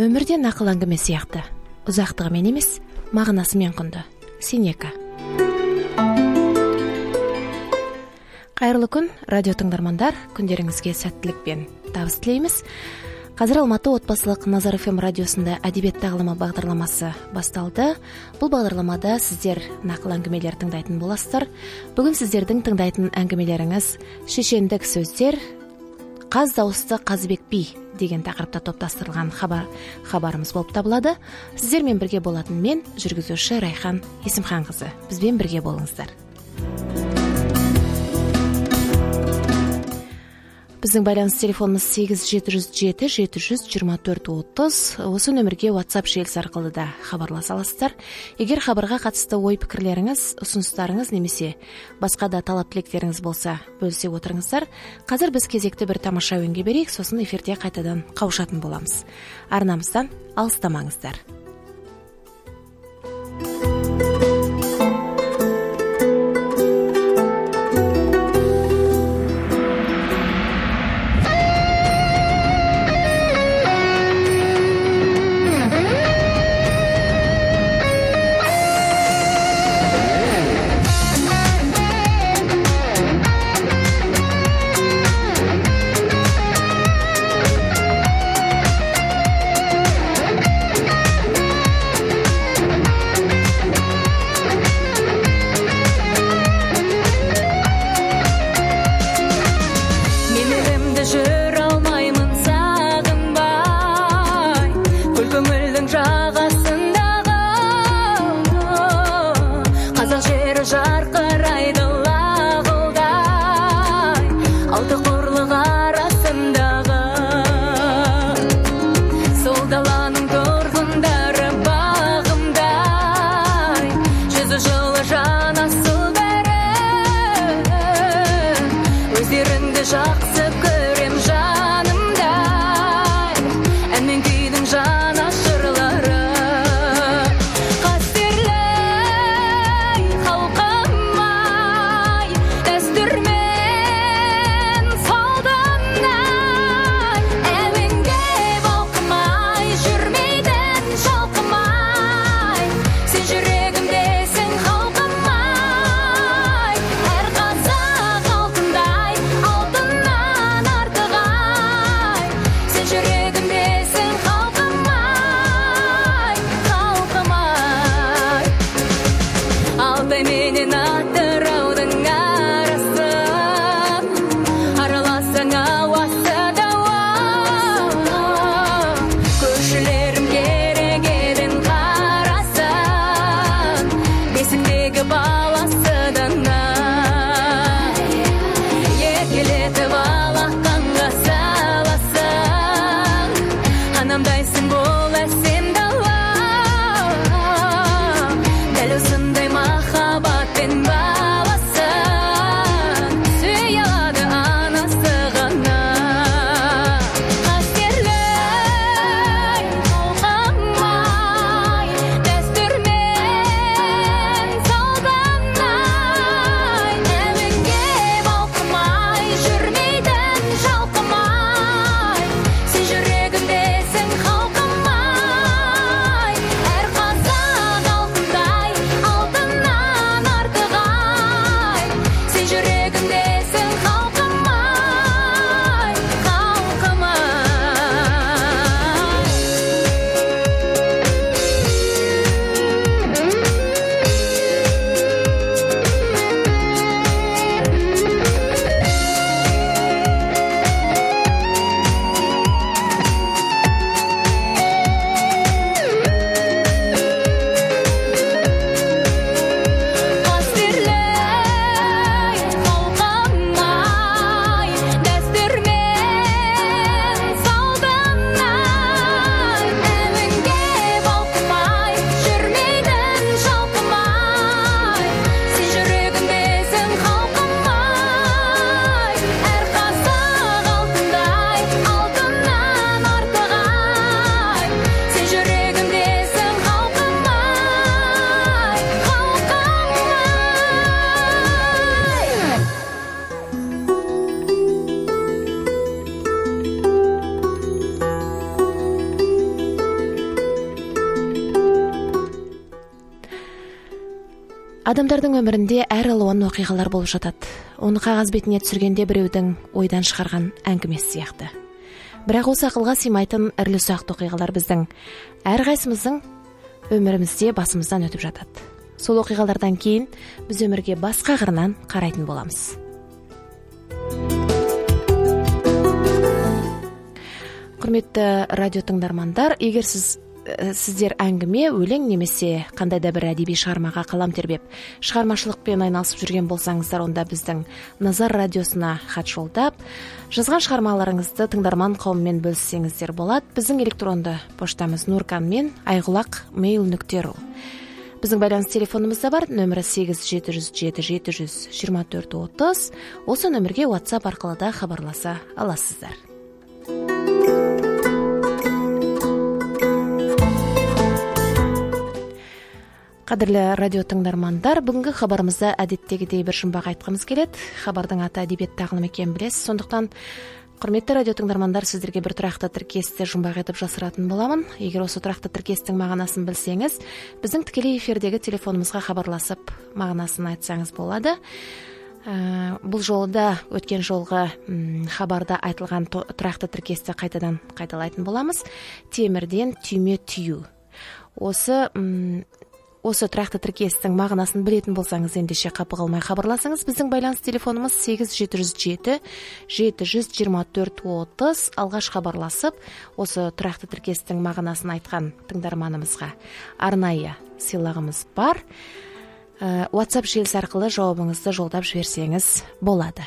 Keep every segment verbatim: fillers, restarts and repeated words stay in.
Өмірден ақыл әңгіме сияқты, ұзақтығымен емес, мағынасымен құнды. Сенека. Қайырлы күн, радио тыңдармандар, күндеріңізге сәттілік пен табыс тілейміз. Қазір Алматы отбасылық Назар эф эм радиосында әдебиет тағылымы бағдарламасы басталды. Бұл бағдарламада сіздер нақыл әңгімелер тыңдайтын боласыздар. Бүгін сіздердің тыңдайтын әңгімелеріңіз шешендік сөздер, қаз дауысты Қазыбек би деген тақырыпта топтастырылған хабар хабарымыз болып табылады. Сіздермен бірге болатын мен, жүргізуші Райхан Есімханқызы. Бізбен бірге болыңыздар. Біздің байланыс телефонымыз сегіз жеті жүз жеті жеті жүз жиырма төрт отыз. Осы нөмірге WhatsApp желісі арқылы да хабарласа аласыздар. Егер хабарға қатысты ой пікірлеріңіз, ұсыныстарыңыз немесе басқа да талап тілектеріңіз болса, бөлісе отырыңыздар. Қазір біз кезекті бір тамаша өңге берейік, сосын эфирде қайтадан қауышатын боламыз. Арнамыздан алыстамаңыздар. Дәл осындай махаббатпен Адамдардың өмірінде әр алуан оқиғалар болып жатады. Оны қағаз бетіне түсіргенде біреудің ойдан шығарған әңгімесі сияқты. Бірақ осы ақылға сыймайтын ірілі ұсақты оқиғалар біздің әрқайсымыздың өмірімізде басымыздан өтіп жатады. Сол оқиғалардан кейін біз өмірге басқа қырынан қарайтын боламыз. Құрметті радио тыңдармандар, егер сіз сіздер әңгіме, өлең немесе қандай да бір әдеби шығармаға қалам тербеп, шығармашылықпен айналысып жүрген болсаңыздар, онда біздің Назар радиосына хат жолдап, жазған шығармаларыңызды тыңдарман қауыммен бөліссеңіздер болады. Біздің электронды поштамыз нуркан мен айғұлақ мейл нүкте ру. Біздің байланыс телефонымыз да бар, нөмірі сегіз жеті жүз жеті жеті жүз жиырма төрт отыз. Осы нөмірге WhatsApp арқылы да хабарласа аласыздар. Қадірлі радио тыңдармандар, бүгінгі хабарымызда әдеттегідей бір жұмбақ айтқымыз келеді. Хабардың аты әдебиет тағылым екенін білесіз. Сондықтан, құрметті радио тыңдармандар, сіздерге бір тұрақты тіркесті жұмбақ етіп жасыратын боламын. Егер осы тұрақты тіркестің мағынасын білсеңіз, біздің тікелей эфирдегі телефонымызға хабарласып, мағынасын айтсаңыз болады. Ә, бұл жолы да өткен жолғы м, хабарда айтылған тұрақты тіркесті қайтадан қайталайтын боламыз. Темірден түйме түйу. Осы м, Осы тұрақты тіркестің мағынасын білетін болсаңыз, ендеше қапы қалмай хабарласыңыз. Біздің байланыс телефонымыз сегіз жеті жүз жеті жеті жүз жиырма төрт отыз. Алғаш хабарласып, осы тұрақты тіркестің мағынасын айтқан тыңдарманымызға арнайы сыйлығымыз бар. Ә, WhatsApp желісі арқылы жауабыңызды жолдап жіберсеңіз болады.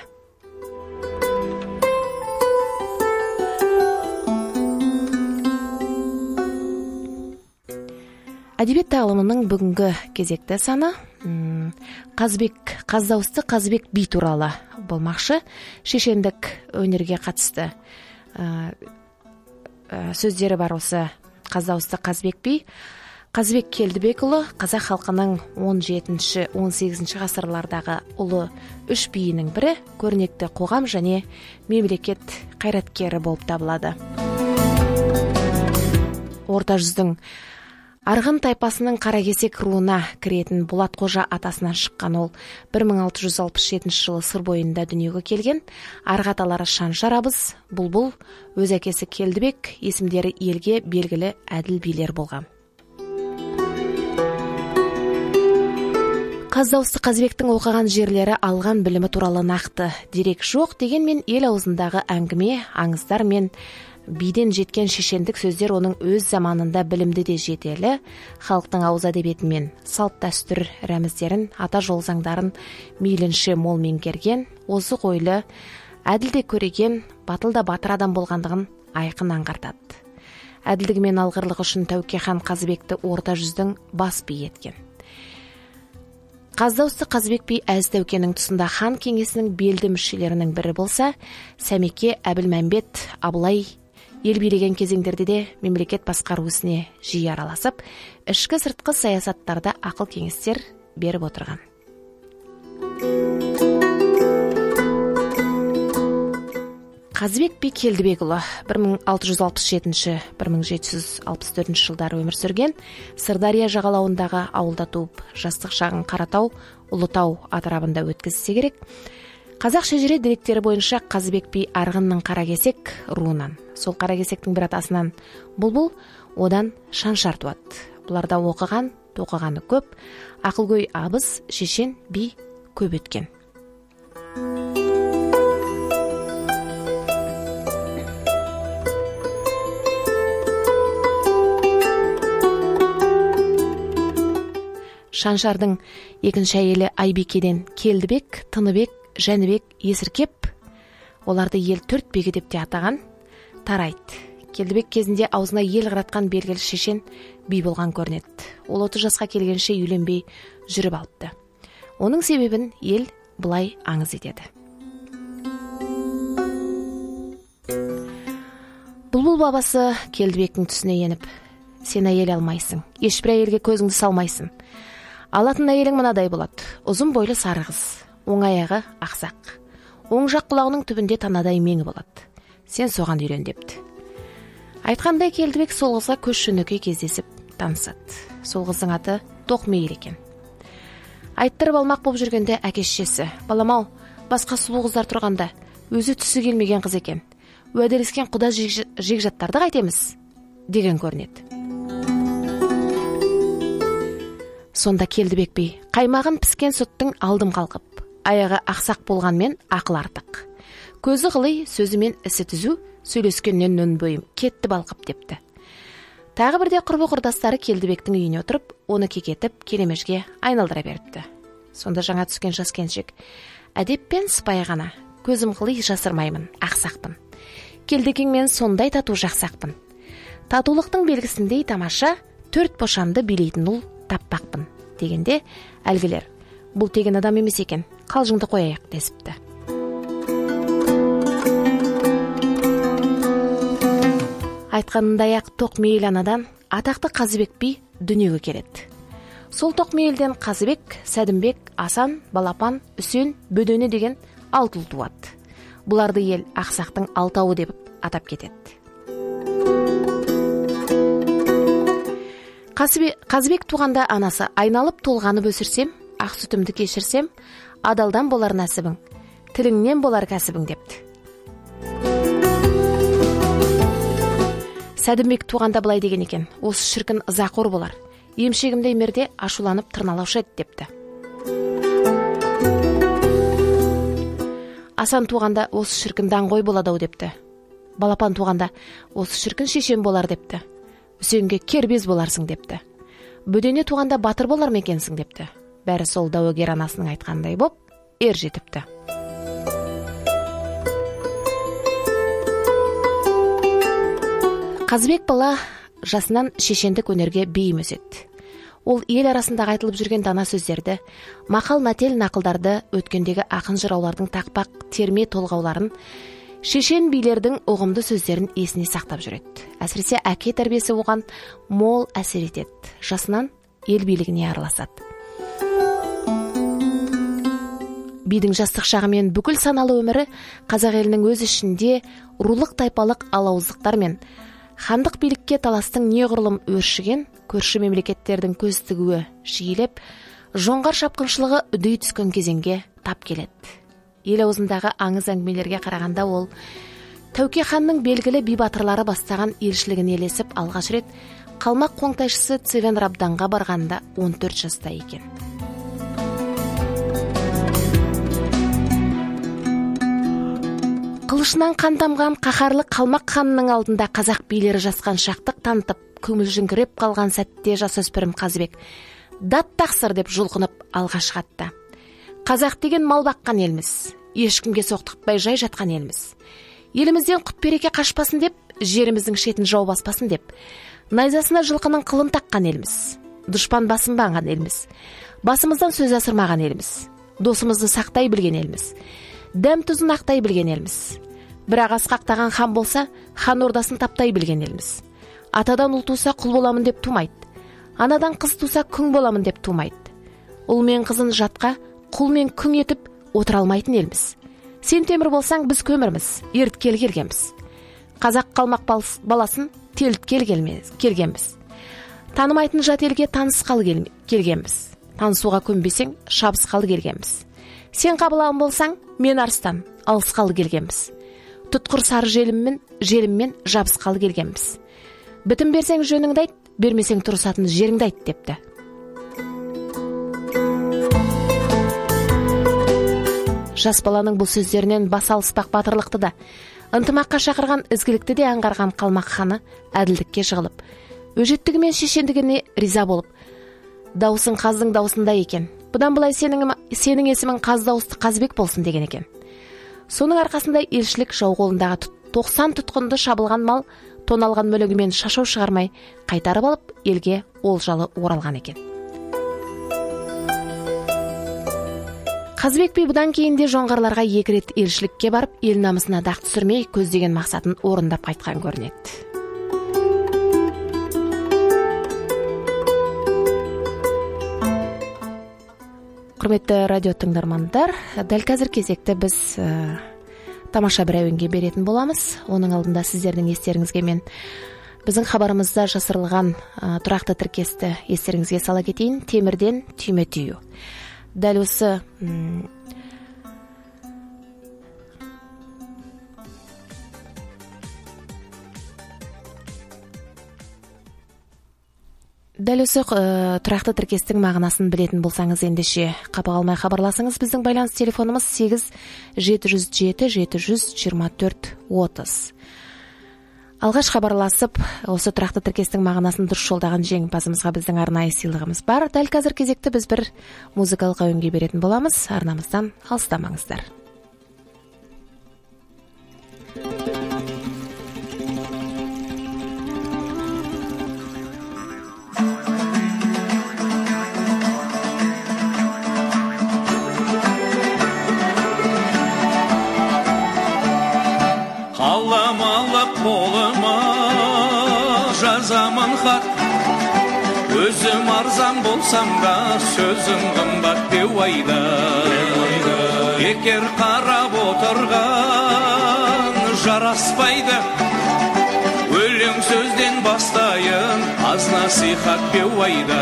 Әдебиет тағылымының бүгінгі кезекті саны Қазбек, Қаздауысты Қазбек би туралы болмақшы. Шешендік өнерге қатысты ә, ә, сөздері бар осы Қаздауысты Қазбек би. Қазбек Келдібекұлы қазақ халқының он жетінші он сегізінші ғасырлардағы ұлы үш биінің бірі, көрнекті қоғам және мемлекет қайраткері болып табылады. Орта жүздің Арғын тайпасының Қаракесек руына кіретін Болатқожа атасынан шыққан ол бір мың алты жүз алпыс жетінші жылы сыр бойында дүниеге келген. Арғы аталары Шаншар абыз, Бұлбұл, өз әкесі Келдібек есімдері елге белгілі әділ билер болған. Қаздауысты Қазбектің оқыған жерлері, алған білімі туралы нақты дерек жоқ, дегенмен ел аузындағы әңгіме, аңыздар мен биден жеткен шешендік сөздер оның өз заманында білімді де жетелі, халықтың ауыз әдебиеті мен салт дәстүр рәміздерін, ата жол заңдарын мейлінше мол меңгерген, озық ойлы, әділ де көреген, батыл да батыр адам болғандығын айқын аңғартады. Әділдігі мен алғырлығы үшін Тәуке хан Қазыбекті орта жүздің бас би еткен. Қаздауысты Қазбек би әз Тәукенің тұсында хан кеңесінің белді мүшелерінің бірі болса, Сәмеке, Әбілмәмбет, Абылай ел билеген кезеңдерде де мемлекет басқару ісіне жиі араласып, ішкі сыртқы саясаттарда ақыл кеңестер беріп отырған. Қазбек би Келдібекұлы бір мың алты жүз алпыс жетінші - бір мың жеті жүз алпыс төртінші жылдары өмір сүрген. Сырдария жағалауындағы ауылда туып, жастық шағын Қаратау, Ұлытау атырабында өткізсе керек. Қазақ шежіре деректері бойынша Қазбек би Арғынның Қаракесек руынан. Сол Қаракесектің бір атасынан Бұлбұл, одан Шаншар туады. Бұларда оқыған, тоқығаны көп, ақылгөй абыз, шешен би көп өткен. Шаншардың екінші әйелі Айбекеден Келдібек, Тыныбек, Жәнібек есіркеп, оларды ел төрт бегі деп те атаған, тарайды. Келдібек кезінде аузына ел қыратқан белгілі шешен би болған көрінеді. Ол отыз жасқа келгенше үйленбей жүріп алыпты. Оның себебін ел бұлай аңыз етеді. Бұлбұл бабасы Келдібектің түсіне еніп, сен әйел алмайсың, ешбір әйелге көзіңді салмайсың. Алатын әйелің мынадай болады: ұзын бойлы сары қыз, оң аяғы ақсақ, оң жақ құлағының түбінде танадай меңі болады. Сен соған үйлен депті. Айтқандай Келдібек сол қызға көш жөнекей кездесіп танысады. Сол қыздың аты Тоқмейіл екен. Айттырып алмақ болып жүргенде әке шешесі: балам-ау, басқа сұлу қыздар тұрғанда өзі түсі келмеген қыз екен, уәделескен құда жекжаттарды қайтеміз деген көрінеді. Сонда Келдібек би: қаймағын піскен сүттің алдым қалқып, аяғы ақсақ болғанмен ақыл артық, көзі ғылый, сөзімен ісі түзу, сөйлескеннен нөн бойым кетті балқып депті. Тағы бірде құрбы құрдастары Келдібектің үйіне отырып, оны кекетіп, келемежге айналдыра беріпті. Сонда жаңа түскен жас келіншек: әдеппен сыпайы ғана, көзім ғылый, жасырмаймын, ақсақпын. Келдекеңмен сондай тату жақсақпын. Татулықтың белгісіндей тамаша, төрт бошамды билейтін ұл таппақпын дегенде, әлгілер: бұл теген адам емес екен, қалжыңды қояйық десіпті. Айтқанындай-ақ Тоқмейіл анадан атақты Қазыбек би дүниеге келеді. Сол Тоқмейілден Қазыбек, Сәдімбек, Асан, Балапан, Үсен, Бөдене деген алты ұл туады. Бұларды ел ақсақтың алтауы деп атап кетеді. Қазыбек туғанда анасы: айналып толғанып өсірсем, ақ сүтімді кешірсем, адалдан болар нәсібің, тіліңнен болар кәсібің депті. Сәдімбек туғанда былай деген екен: осы шіркін ызақор болар, емшегімде емерде ашуланып тырналаушы еді депті. Асан туғанда: осы шіркін даңғой болады-ау депті. Балапан туғанда: осы шіркін шешем болар депті. Үсенге кербез боларсың депті. Бөдене туғанда: батыр болар ма екенсің депті. Бәрі сол дәуегер анасының айтқандай боп ер жетіпті. Қазыбек бала жасынан шешендік өнерге бейім өседі. Ол ел арасында айтылып жүрген дана сөздерді, мақал-мәтел нақылдарды, өткендегі ақын жыраулардың тақпақ терме толғауларын, шешен билердің ұғымды сөздерін есіне сақтап жүреді. Әсіресе әке тәрбиесі оған мол әсер етеді. Жасынан ел билігіне араласады. Бидің жастық шағы мен бүкіл саналы өмірі қазақ елінің өз ішінде рулық тайпалық алауыздықтар мен хандық билікке таластың неғұрлым өршіген, көрші мемлекеттердің көз тігуі жиілеп, жоңғар шапқыншылығы үдей түскен кезеңге тап келеді. Ел аузындағы аңыз әңгімелерге қарағанда ол Тәуке ханның белгілі би батырлары бастаған елшілігін елесіп алғаш рет қалмақ қоңтайшысы Цевен Рабданға барғанда он төрт жаста екен. Қылышынан қан тамған қаһарлы қалмақ ханның алдында қазақ билері жасқан шақтық танытып, көңіл жіңгіреп қалған сәтте жасөспірім Қазыбек дат тақсыр деп жұлқынып алға шығатты. Қазақ деген мал баққан елміз, ешкімге соқтықпай жай жатқан елміз. Елімізден құт береке қашпасын деп, жеріміздің шетін жау баспасын деп, найзасына жылқының қылын таққан елміз. Дұшпан басынбаған елміз. Басымыздан сөз асырмаған елміз. Досымызды сақтай білген елміз. Дәм тұзын ақтай білген елміз. Бірақ асқақтаған хан болса, хан ордасын таптай білген елміз. Атадан ұл туса құл боламын деп тумайды. Анадан қыз туса күң боламын деп тумайды. Ұл мен қызын жатқа, құл мен күң етіп отыра алмайтын елміз. Сен темір болсаң, біз көмірміз, еріткел келгенбіз. Қазақ қалмақ баласын теліткел келгенбіз. Танымайтын жат елге танысқалы келгенбіз. Танысуға көнбесең, шабысқалы келгенбіз. Сен қабылан болсаң, мен арыстан, алысқалы келгенбіз. Тұтқыр сары желіммен, желіммен жабысқалы келгенбіз. Бітім берсең жөніңді айт, бермесең тұрысатын жеріңді айт депті. Жас баланың бұл сөздерінен бас алыспақ батырлықты да, ынтымаққа шақырған ізгілікті де аңғарған қалмақ ханы әділдікке жығылып, өжеттігі мен шешендігіне риза болып, дауысың қаздың даусында екен. Бұдан былай сенің, сенің есімің қаз дауысты Қазыбек болсын деген екен. Соның арқасында елшілік жау қолындағы тоқсан тұтқынды шабылған мал, тоналған мүлігімен шашау шығармай қайтарып алып, елге олжалы оралған екен. Қазыбек би бұдан кейін де жоңғарларға екі рет елшілікке барып, ел намысына дақ түсірмей, көздеген мақсатын орындап қайтқан көрінеді. Құрметті радио тыңдармандар, дәл қазір кезекті біз ә, тамаша бір әуенге беретін боламыз. Оның алдында сіздердің естеріңізге мен біздің хабарымызда жасырылған ә, тұрақты тіркесті естеріңізге сала кетейін. Темірден түйме түйу. дәл осы Дәл осы тұрақты тіркестің мағынасын білетін болсаңыз, ендеше қапа қалмай хабарласыңыз. Біздің байланыс телефонымыз сегіз жеті жүз жеті жеті жүз жиырма төрт отыз. Алғаш хабарласып, осы тұрақты тіркестің мағынасын дұрыс жолдаған жеңімпазымызға біздің арнайы сыйлығымыз бар. Дәл қазір кезекті біз бір музыкалық әуенге беретін боламыз. Арнамыздан алыстамаңыздар. Қалам алып қолыма жазамын хат, өзім арзан болсам да сөзім қымбат деу айда. Бекер қарап отырған жараспайды, өлең сөзден бастайын, аз насихат деу айда.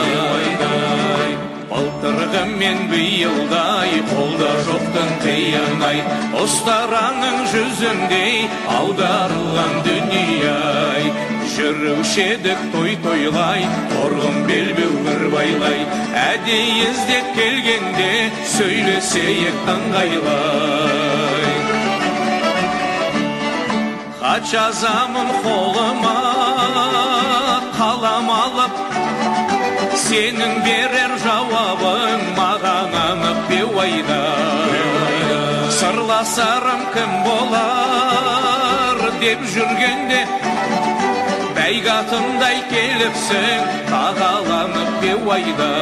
Былтырғы мен биылдай, қолда жоқтың қиынай, ұстараның жүзіндей аударылған дүние-ай. Жүруші едік той-тойлай, торғын белбеу бір байлай, әдей іздеп келгенде сөйлесейік ыңғайлай. Хат жазамын қолыма қалам алып, сенің берер жауабың маған анық беу айда. Сырласарым кім болар деп жүргенде, бәйгатымдай келіпсің тағаланып беу айда.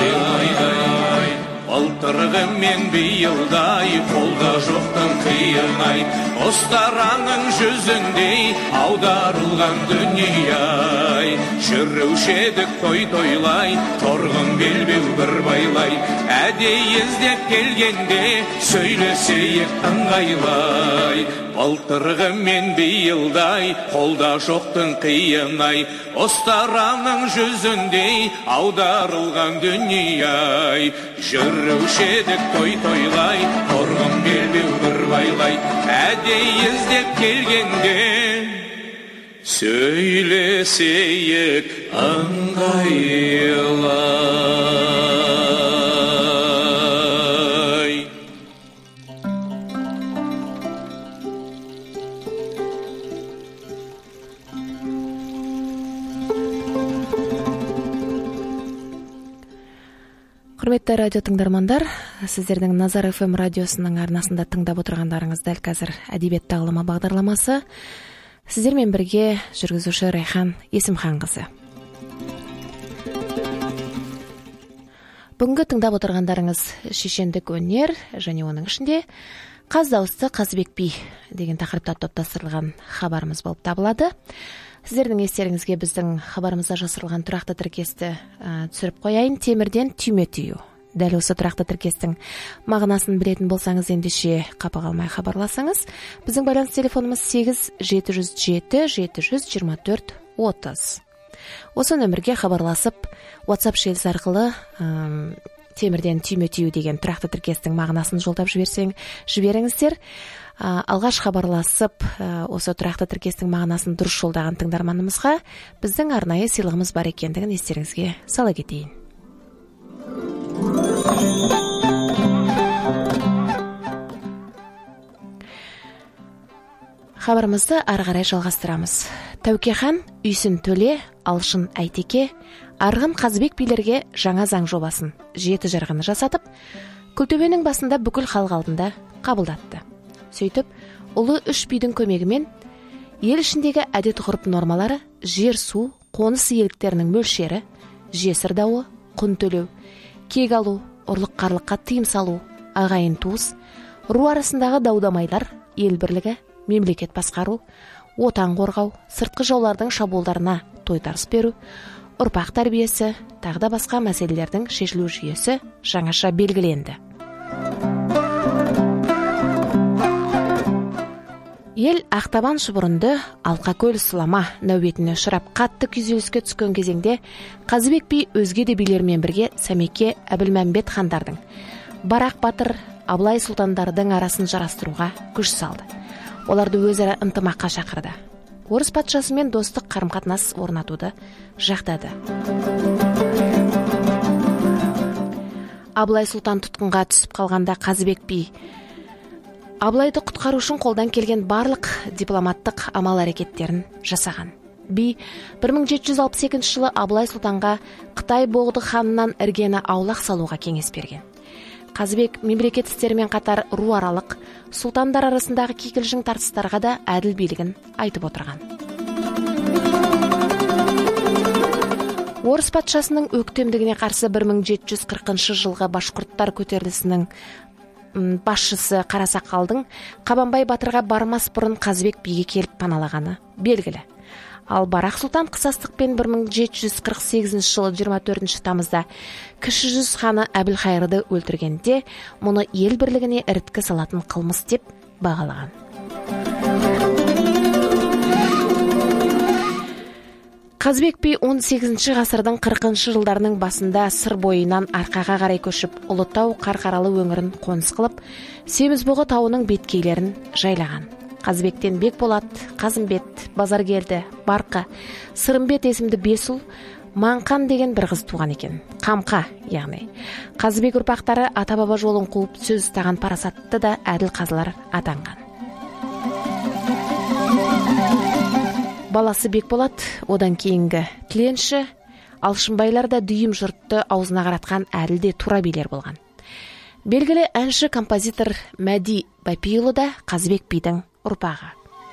Былтырғы мен биылдай, қолда жоқтың қиынай, ұстараның жүзіндей аударылған дүние-ай. Жүруші едік той-тойлай, торғын белбеу бір байлай, әдей іздеп келгенде сөйлесейік ыңғайлай. Былтырғы мен биылдай, қолда жоқтың қиынай, ұстараның жүзіндей аударылған дүние-ай. Жүруші едік той-тойлай, торғын белбеу бір байлай, әдей іздеп келгенде сөйлесейік ыңғайлай. Құрметті радио тыңдармандар, сіздердің Назар эф эм радиосының арнасында тыңдап отырғандарыңыз дәл қазір әдебиет тағылымы бағдарламасы. Сіздермен бірге жүргізуші Райхан Есімханқызы. Бүгінгі тыңдап отырғандарыңыз шешендік өнер және оның ішінде қаз дауысты Қазыбек би деген тақырыпта топтастырылған хабарымыз болып табылады. Сіздердің естеріңізге біздің хабарымызда жасырылған тұрақты тіркесті ә, түсіріп қояйын. Темірден түйме түйу. Дәл осы тұрақты тіркестің мағынасын білетін болсаңыз, ендеше қапа қалмай хабарласаңыз. Біздің байланыс телефонымыз сегіз жеті жүз жеті жеті жүз жиырма төрт отыз. Осы нөмірге хабарласып, WhatsApp желісі арқылы ә, темірден түйме түйу деген тұрақты тіркестің мағынасын жолдап жіберсең, жіберіңіздер. Алғаш хабарласып, осы тұрақты тіркестің мағынасын дұрыс жолдаған тыңдарманымызға біздің арнайы сыйлығымыз бар екендігін естеріңізге сала кетейін. Хабарымызды ары қарай жалғастырамыз. Тәукехан Үйсін Төле, Алшын Әйтеке, Арғын Қазыбек билерге жаңа заң жобасын жеті жарғыны жасатып, Күлтөбенің басында бүкіл халық алдында қабылдатты. Сөйтіп, ұлы үш бидің көмегімен ел ішіндегі әдет ғұрып нормалары, жер су, қоныс иеліктерінің мөлшері, жесір дауы, құн төлеу, кек алу, ұрлық қарлыққа тыйым салу, ағайын туыс, ру арасындағы даудамайлар, ел бірлігі, мемлекет басқару, отан қорғау, сыртқы жаулардың шабуылдарына тойтарыс беру, ұрпақ тәрбиесі, тағы да басқа мәселелердің шешілу жүйесі жаңаша белгіленді. Ел Ақтабан шұбырынды Алқа көл сылама нәубетіне ұшырап қатты күйзеліске түскен кезеңде Қазыбек би өзге де билермен бірге Сәмеке, Әбілмәмбет хандардың, Барақ батыр, Абылай сұлтандардың арасын жарастыруға күш салды. Оларды өзара ынтымаққа шақырды. Орыс патшасымен достық қарым-қатынас орнатуды жақтады. Абылай сұлтан тұтқынға түсіп қалғанда Қазыбек би Абылайды құтқару үшін қолдан келген барлық дипломаттық амал әрекеттерін жасаған. Би бір мың жеті жүз алпыс екінші жылы Абылай сұлтанға Қытай боғды ханынан іргені аулақ салуға кеңес берген. Қазыбек мемлекет істерімен қатар ру аралық, сұлтандар арасындағы кикілжің тартыстарға да әділ билігін айтып отырған. Орыс патшасының өктемдігіне қарсы бір мың жеті жүз қырқыншы жылғы башқұрттар көтерілісінің басшысы Қарасақалдың Қабанбай батырға бармас бұрын Қазыбек биге келіп паналағаны белгілі. Ал Барақ сұлтан қысастықпен бір мың жеті жүз қырық сегізінші жылы жиырма төртінші тамызда кіші жүз ханы Әбілхайырды өлтіргенде мұны ел бірлігіне іріткі салатын қылмыс деп бағалаған. Қазыбек би он сегізінші ғасырдың қырқыншы жылдарының басында сыр бойынан арқаға қарай көшіп, Ұлытау Қарқаралы өңірін қоныс қылып, Семізбұғы тауының беткейлерін жайлаған. Қазыбектен Бекболат, Қазымбет, Базаргелді, Барқа, Сырымбет есімді бес ұл, Маңқан деген бір қыз туған екен. Қамқа, яғни. Қазыбек ұрпақтары ата-баба жолын қуып сөз ұстаған парасатты да әділ қазылар атанған. Баласы Бекболат, одан кейінгі Тіленші, Алшынбайлар да дүйім жұртты аузына қаратқан әділ де тура билер болған. Белгілі әнші композитор Мәди Бапиұлы да Қазыбек бидің ұрпағы.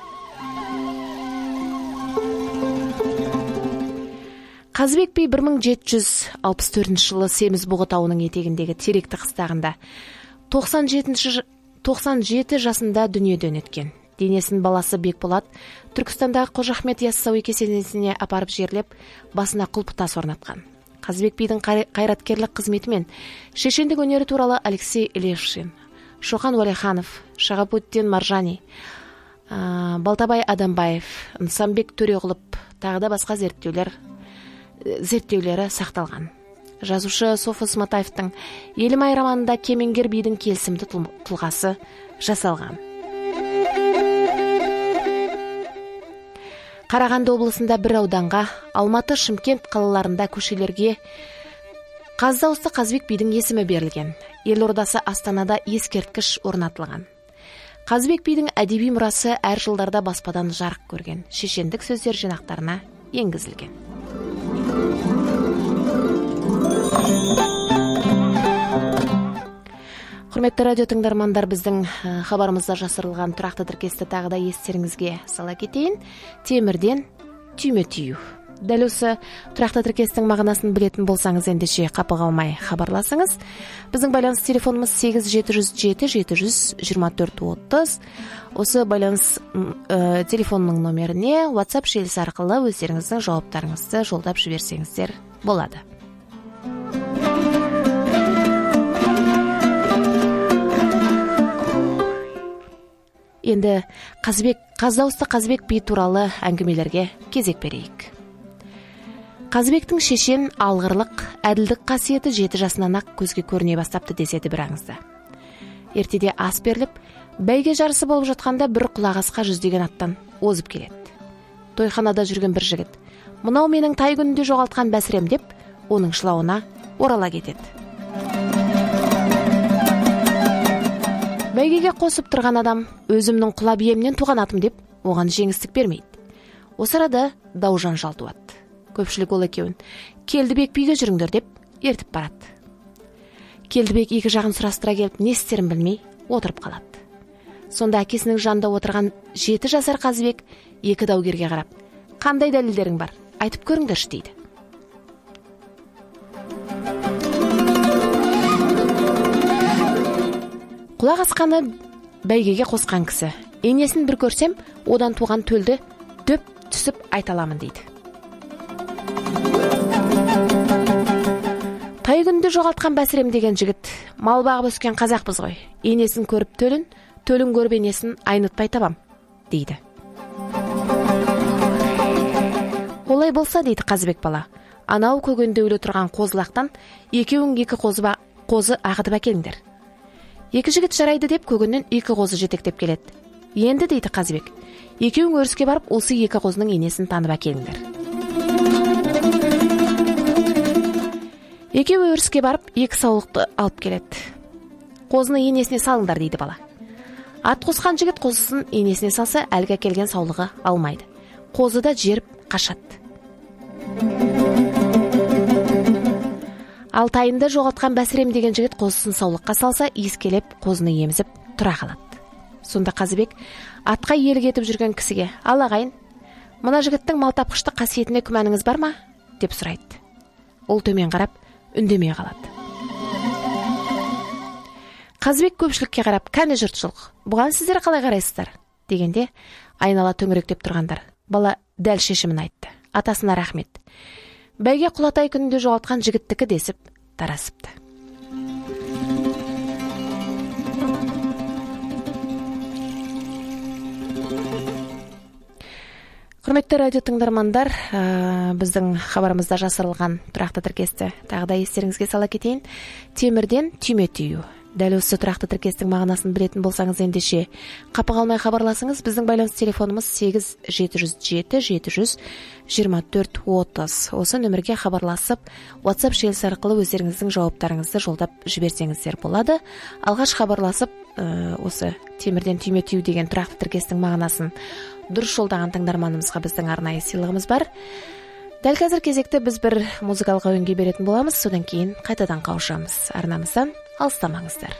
Қазыбек би бір мың жеті жүз алпыс төртінші жылы Семізбұғы тауының етегіндегі теректі қыстағында тоқсан жеті жасында дүниеден өткен. Денесін баласы Бекболат Түркістандағы Қожа Ахмет Яссауи кесенесіне апарып жерлеп, басына құлпытас орнатқан. Қазыбек бидің қайраткерлік қызметімен шешендік өнері туралы Алексей Левшин, Шоқан Уәлиханов, Шағапутдин Маржани, Балтабай Адамбаев, Нысанбек Төреғұлып тағы да басқа зерттеулер зерттеулері сақталған. Жазушы Софы Сматаевтың Елімай романында Кемеңгер бидің келісімді тұлғасы жасалған. Қарағанды облысында бір ауданға, Алматы, Шымкент қалаларында көшелерге Қазы дауысты Қазыбек бидің есімі берілген. Елордасы Астанада ескерткіш орнатылған. Қазыбек бидің әдеби мұрасы әр жылдарда баспадан жарық көрген. Шешендік сөздер жинақтарына енгізілген. Құрметті радио тыңдармандар, біздің хабарымызда жасырылған тұрақты тіркесті тағы да естеріңізге сала кетейін. Темірден түйме түйу. Дәл осы тұрақты тіркестің мағынасын білетін болсаңыз, ендеше қапы қалмай хабарласыңыз. Біздің байланыс телефонымыз сегіз жеті жүз жеті жеті жүз жиырма төрт отыз. Осы байланыс ә, телефонның номеріне WhatsApp желісі арқылы өздеріңіздің жауаптарыңызды жолдап жіберсеңіздер болады. Енді Қазыбек, Қазы дауысты Қазыбек би туралы әңгімелерге кезек берейік. Қазыбектің шешен, алғырлық, әділдік қасиеті жеті жасынан ақ көзге көріне бастапты деседі бір аңызда. Ертеде ас беріліп, бәйге жарысы болып жатқанда бір құлағасқа жүздеген аттан озып келеді. Тойханада жүрген бір жігіт, мынау менің тай күнінде жоғалтқан бәсірем деп, оның шылауына орала кетеді. Бәйгеге қосып тұрған адам, өзімнің құла биемнен туған атым деп, оған жеңістік бермейді. Осы арада даужан жал туады. Көпшілік ол екеуін Келдібек биге жүріңдер деп ертіп барады. Келдібек екі жағын сұрастыра келіп, не істерін білмей отырып қалады. Сонда әкесінің жанында отырған жеті жасар Қазыбек екі даугерге қарап, қандай дәлелдерің бар, айтып көріңдерші дейді. Құлақ асқаны бәйгеге қосқан кісі, енесін бір көрсем, одан туған төлді дөп түсіп айталамын дейді. Тай күнді жоғалтқан бәсірем деген жігіт, мал бағып өскен қазақпыз ғой. Енесін көріп төлін, төлін көріп енесін айнытпай табам. дейді. Олай болса, дейді Қазыбек бала, анау көгендөйлі тұрған қозылақтан екеуің екі қозы, қозы ағытып әкеліңдер. Екі жігіт жарайды деп көгеннен екі қозы жетектеп келеді. Енді, дейді Қазыбек, екеуің өріске барып осы екі қозының енесін танып әкеліңдер. Екеуі өріске барып екі саулықты алып келеді. Қозыны енесіне салыңдар, дейді бала. Ат қосқан жігіт қозысын енесіне салса, әлгі әкелген саулығы алмайды. Қозы да жеріп қашады. Ал тайында жоғалтқан Бәсірем деген жігіт қозысын саулыққа салса, иіскелеп қозыны емізіп тұра қалады. Сонда Қазыбек атқа иелік етіп жүрген кісіге: "Ал ағайын, мына жігіттің малтапқыштық қасиетіне күмәніңіз бар ма?" деп сұрайды. Ол төмен қарап үндемей қалады. Қазыбек көпшілікке қарап: "Кәне жұртшылық, бұған сіздер қалай қарайсыздар?" дегенде, айнала төңіректеп тұрғандар: "Бала дәл шешімін айтты. Атасына рахмет. Бәйге Құлатай күнінде жоғалтқан жігіттікі" десіп тарасыпты. Құрметті радио тыңдармандар, біздің хабарымызда жасырылған тұрақты тіркесті тағы да естеріңізге сала кетейін. Темірден түйме түйу. Дәл осы тұрақты тіркестің мағынасын білетін болсаңыз ендеше қапы қалмай хабарласыңыз. Біздің байланыс телефонымыз сегіз жеті жүз жеті жеті жүз жиырма төрт отыз. Осы нөмірге хабарласып, WhatsApp желісі арқылы өздеріңіздің жауаптарыңызды жолдап жіберсеңіздер болады. Алғаш хабарласып, осы темірден түйме түйу деген тұрақты тіркестің мағынасын дұрыс жолдаған тыңдарманымызға біздің арнайы сыйлығымыз бар. Дәл қазір кезекті біз бір музыкалық әуенге беретін боламыз, содан кейін қайтадан қауышамыз. Арнамыздан алыстамаңыздар.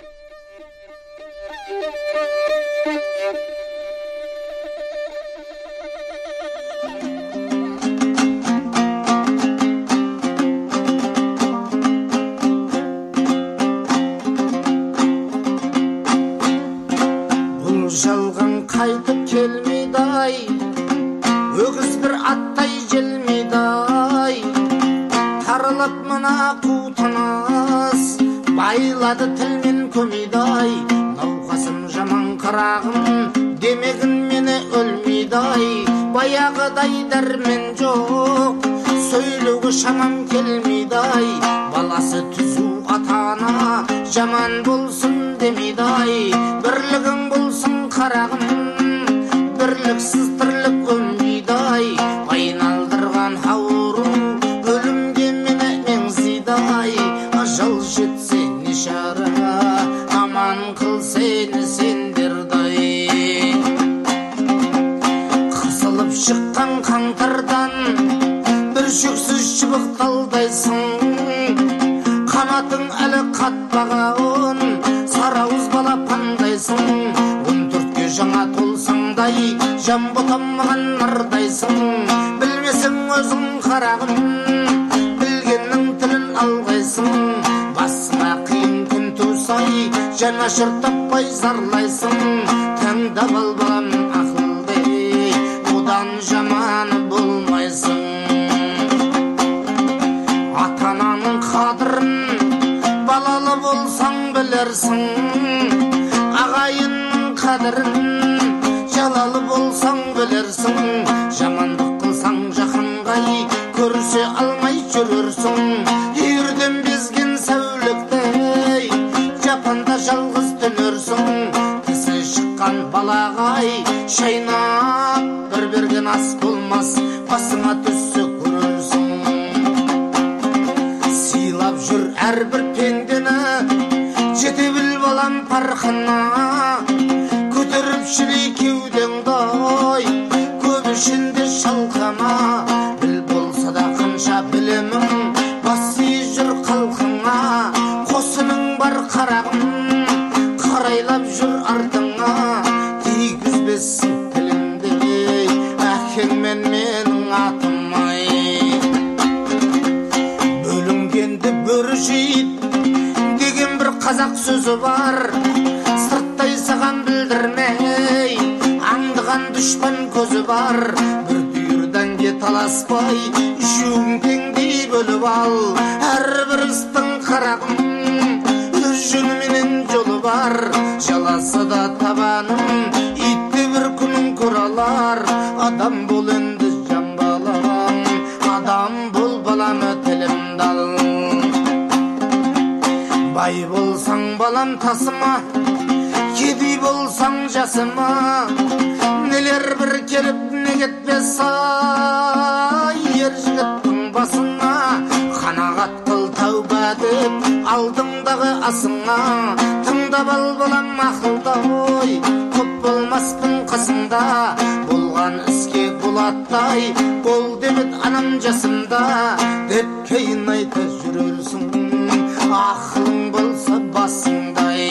Бұл жалған қайтып келмейді-ай, өгіз бір аттай желмейді-ай, тарылып мына қутыныз байлады тілмен көмейді-ай, науқасым жаман қарағым демегін мені өлмейді-ай, баяғыдай дәрмен жоқ, сөйлеуге шамам келмейді-ай, баласы түзу атана жаман болсын демейді-ай, бірлігің болсын қарағым, бірліксіз тірлік өлмейді-ай, айналдырған ауру өлімге мені меңзейді-ай, ажал жетсе не шара, аман қыл сені сендерді-ай. Қысылып шыққан қаңтардан бір шөксіз шыбықталдайсың, қанатың әлі қатпаған сарауыз балапандайсың, он төртке жаңа толсаңдай жан ботамаған нардайсың, білмесің өзің қарағым, білгеннің тілін алғайсың, басыңа қиын күн тусай жанашыр таппай зарлайсың, таңдап ал балам ақылды, одан жаманы болмайсың. Ата-ананың қадірін балалы болсаң білерсің, ағайынның қадірін жалалы болсаң білерсің, жамандық қылсаң жақынғай көрсе алмай жүрерсің, үйірден безген сәуліктей жапанда жалғыз түнерсің, тісі шыққан балағай шайнап бір берген ас болмас, басыңа түссе көрерсің. Сыйлап жүр әрбір пендені, жете біл балам парқына, көтеріп шілей кеудеңді-ай, көп ішінде шалқама, біл болса да қанша білемің, басы жүр қалқыңа, қосының бар қарағым, қарайлап жүр артыңа, тигізбесін тілімде әкең мен менің атым-ай. Бөлінгенді бөрі жейд деген бір қазақ сөзі бар, сырттай саған білдірмей аңдыған дүшпан көзі бар, бір бүйірден де таласпай үшеуің теңдей бөліп ал, әрбір істің қарағым өз жөніменен жолы бар, жаласы да табаным итті бір күнің көре бар. Адам бол енді жан балам, адам бол балам тілімді ал. Бай болсаң балам тасыма, кедей болсаң жасыма, нелер бір келіп не кетпес ай. Ер жігіттің басына қанағат қыл тәуба деп алдыңдағы асыңа. Тыңдап ал балам ақылда ой, көп болмаспын қасында, болған іске болаттай бол демет анам жасымда деп кейін айта жүрерсің, ақылың болса басыңдай.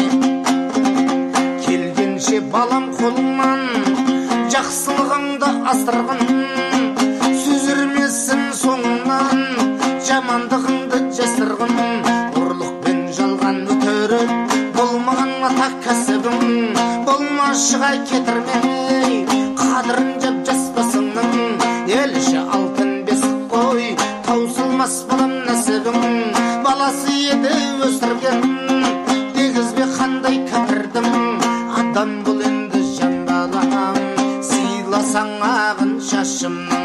Келгенше балам қолыңнан жақсылығыңды асырғын, сүзірмесін соңынан жамандығыңды жасырғын. Ұрлық пен жалған өтеріп болмаған атақ кәсібің, болмашыға кетірмей қадырын жап жаспасыңның. Елші алтын бесік қой, таусылмас балам нәсібің. Баласы еді өсірген, дегізбе қандай кәпірдім. Адам бұл енді жан балам, сыйласаң ағын шашымның.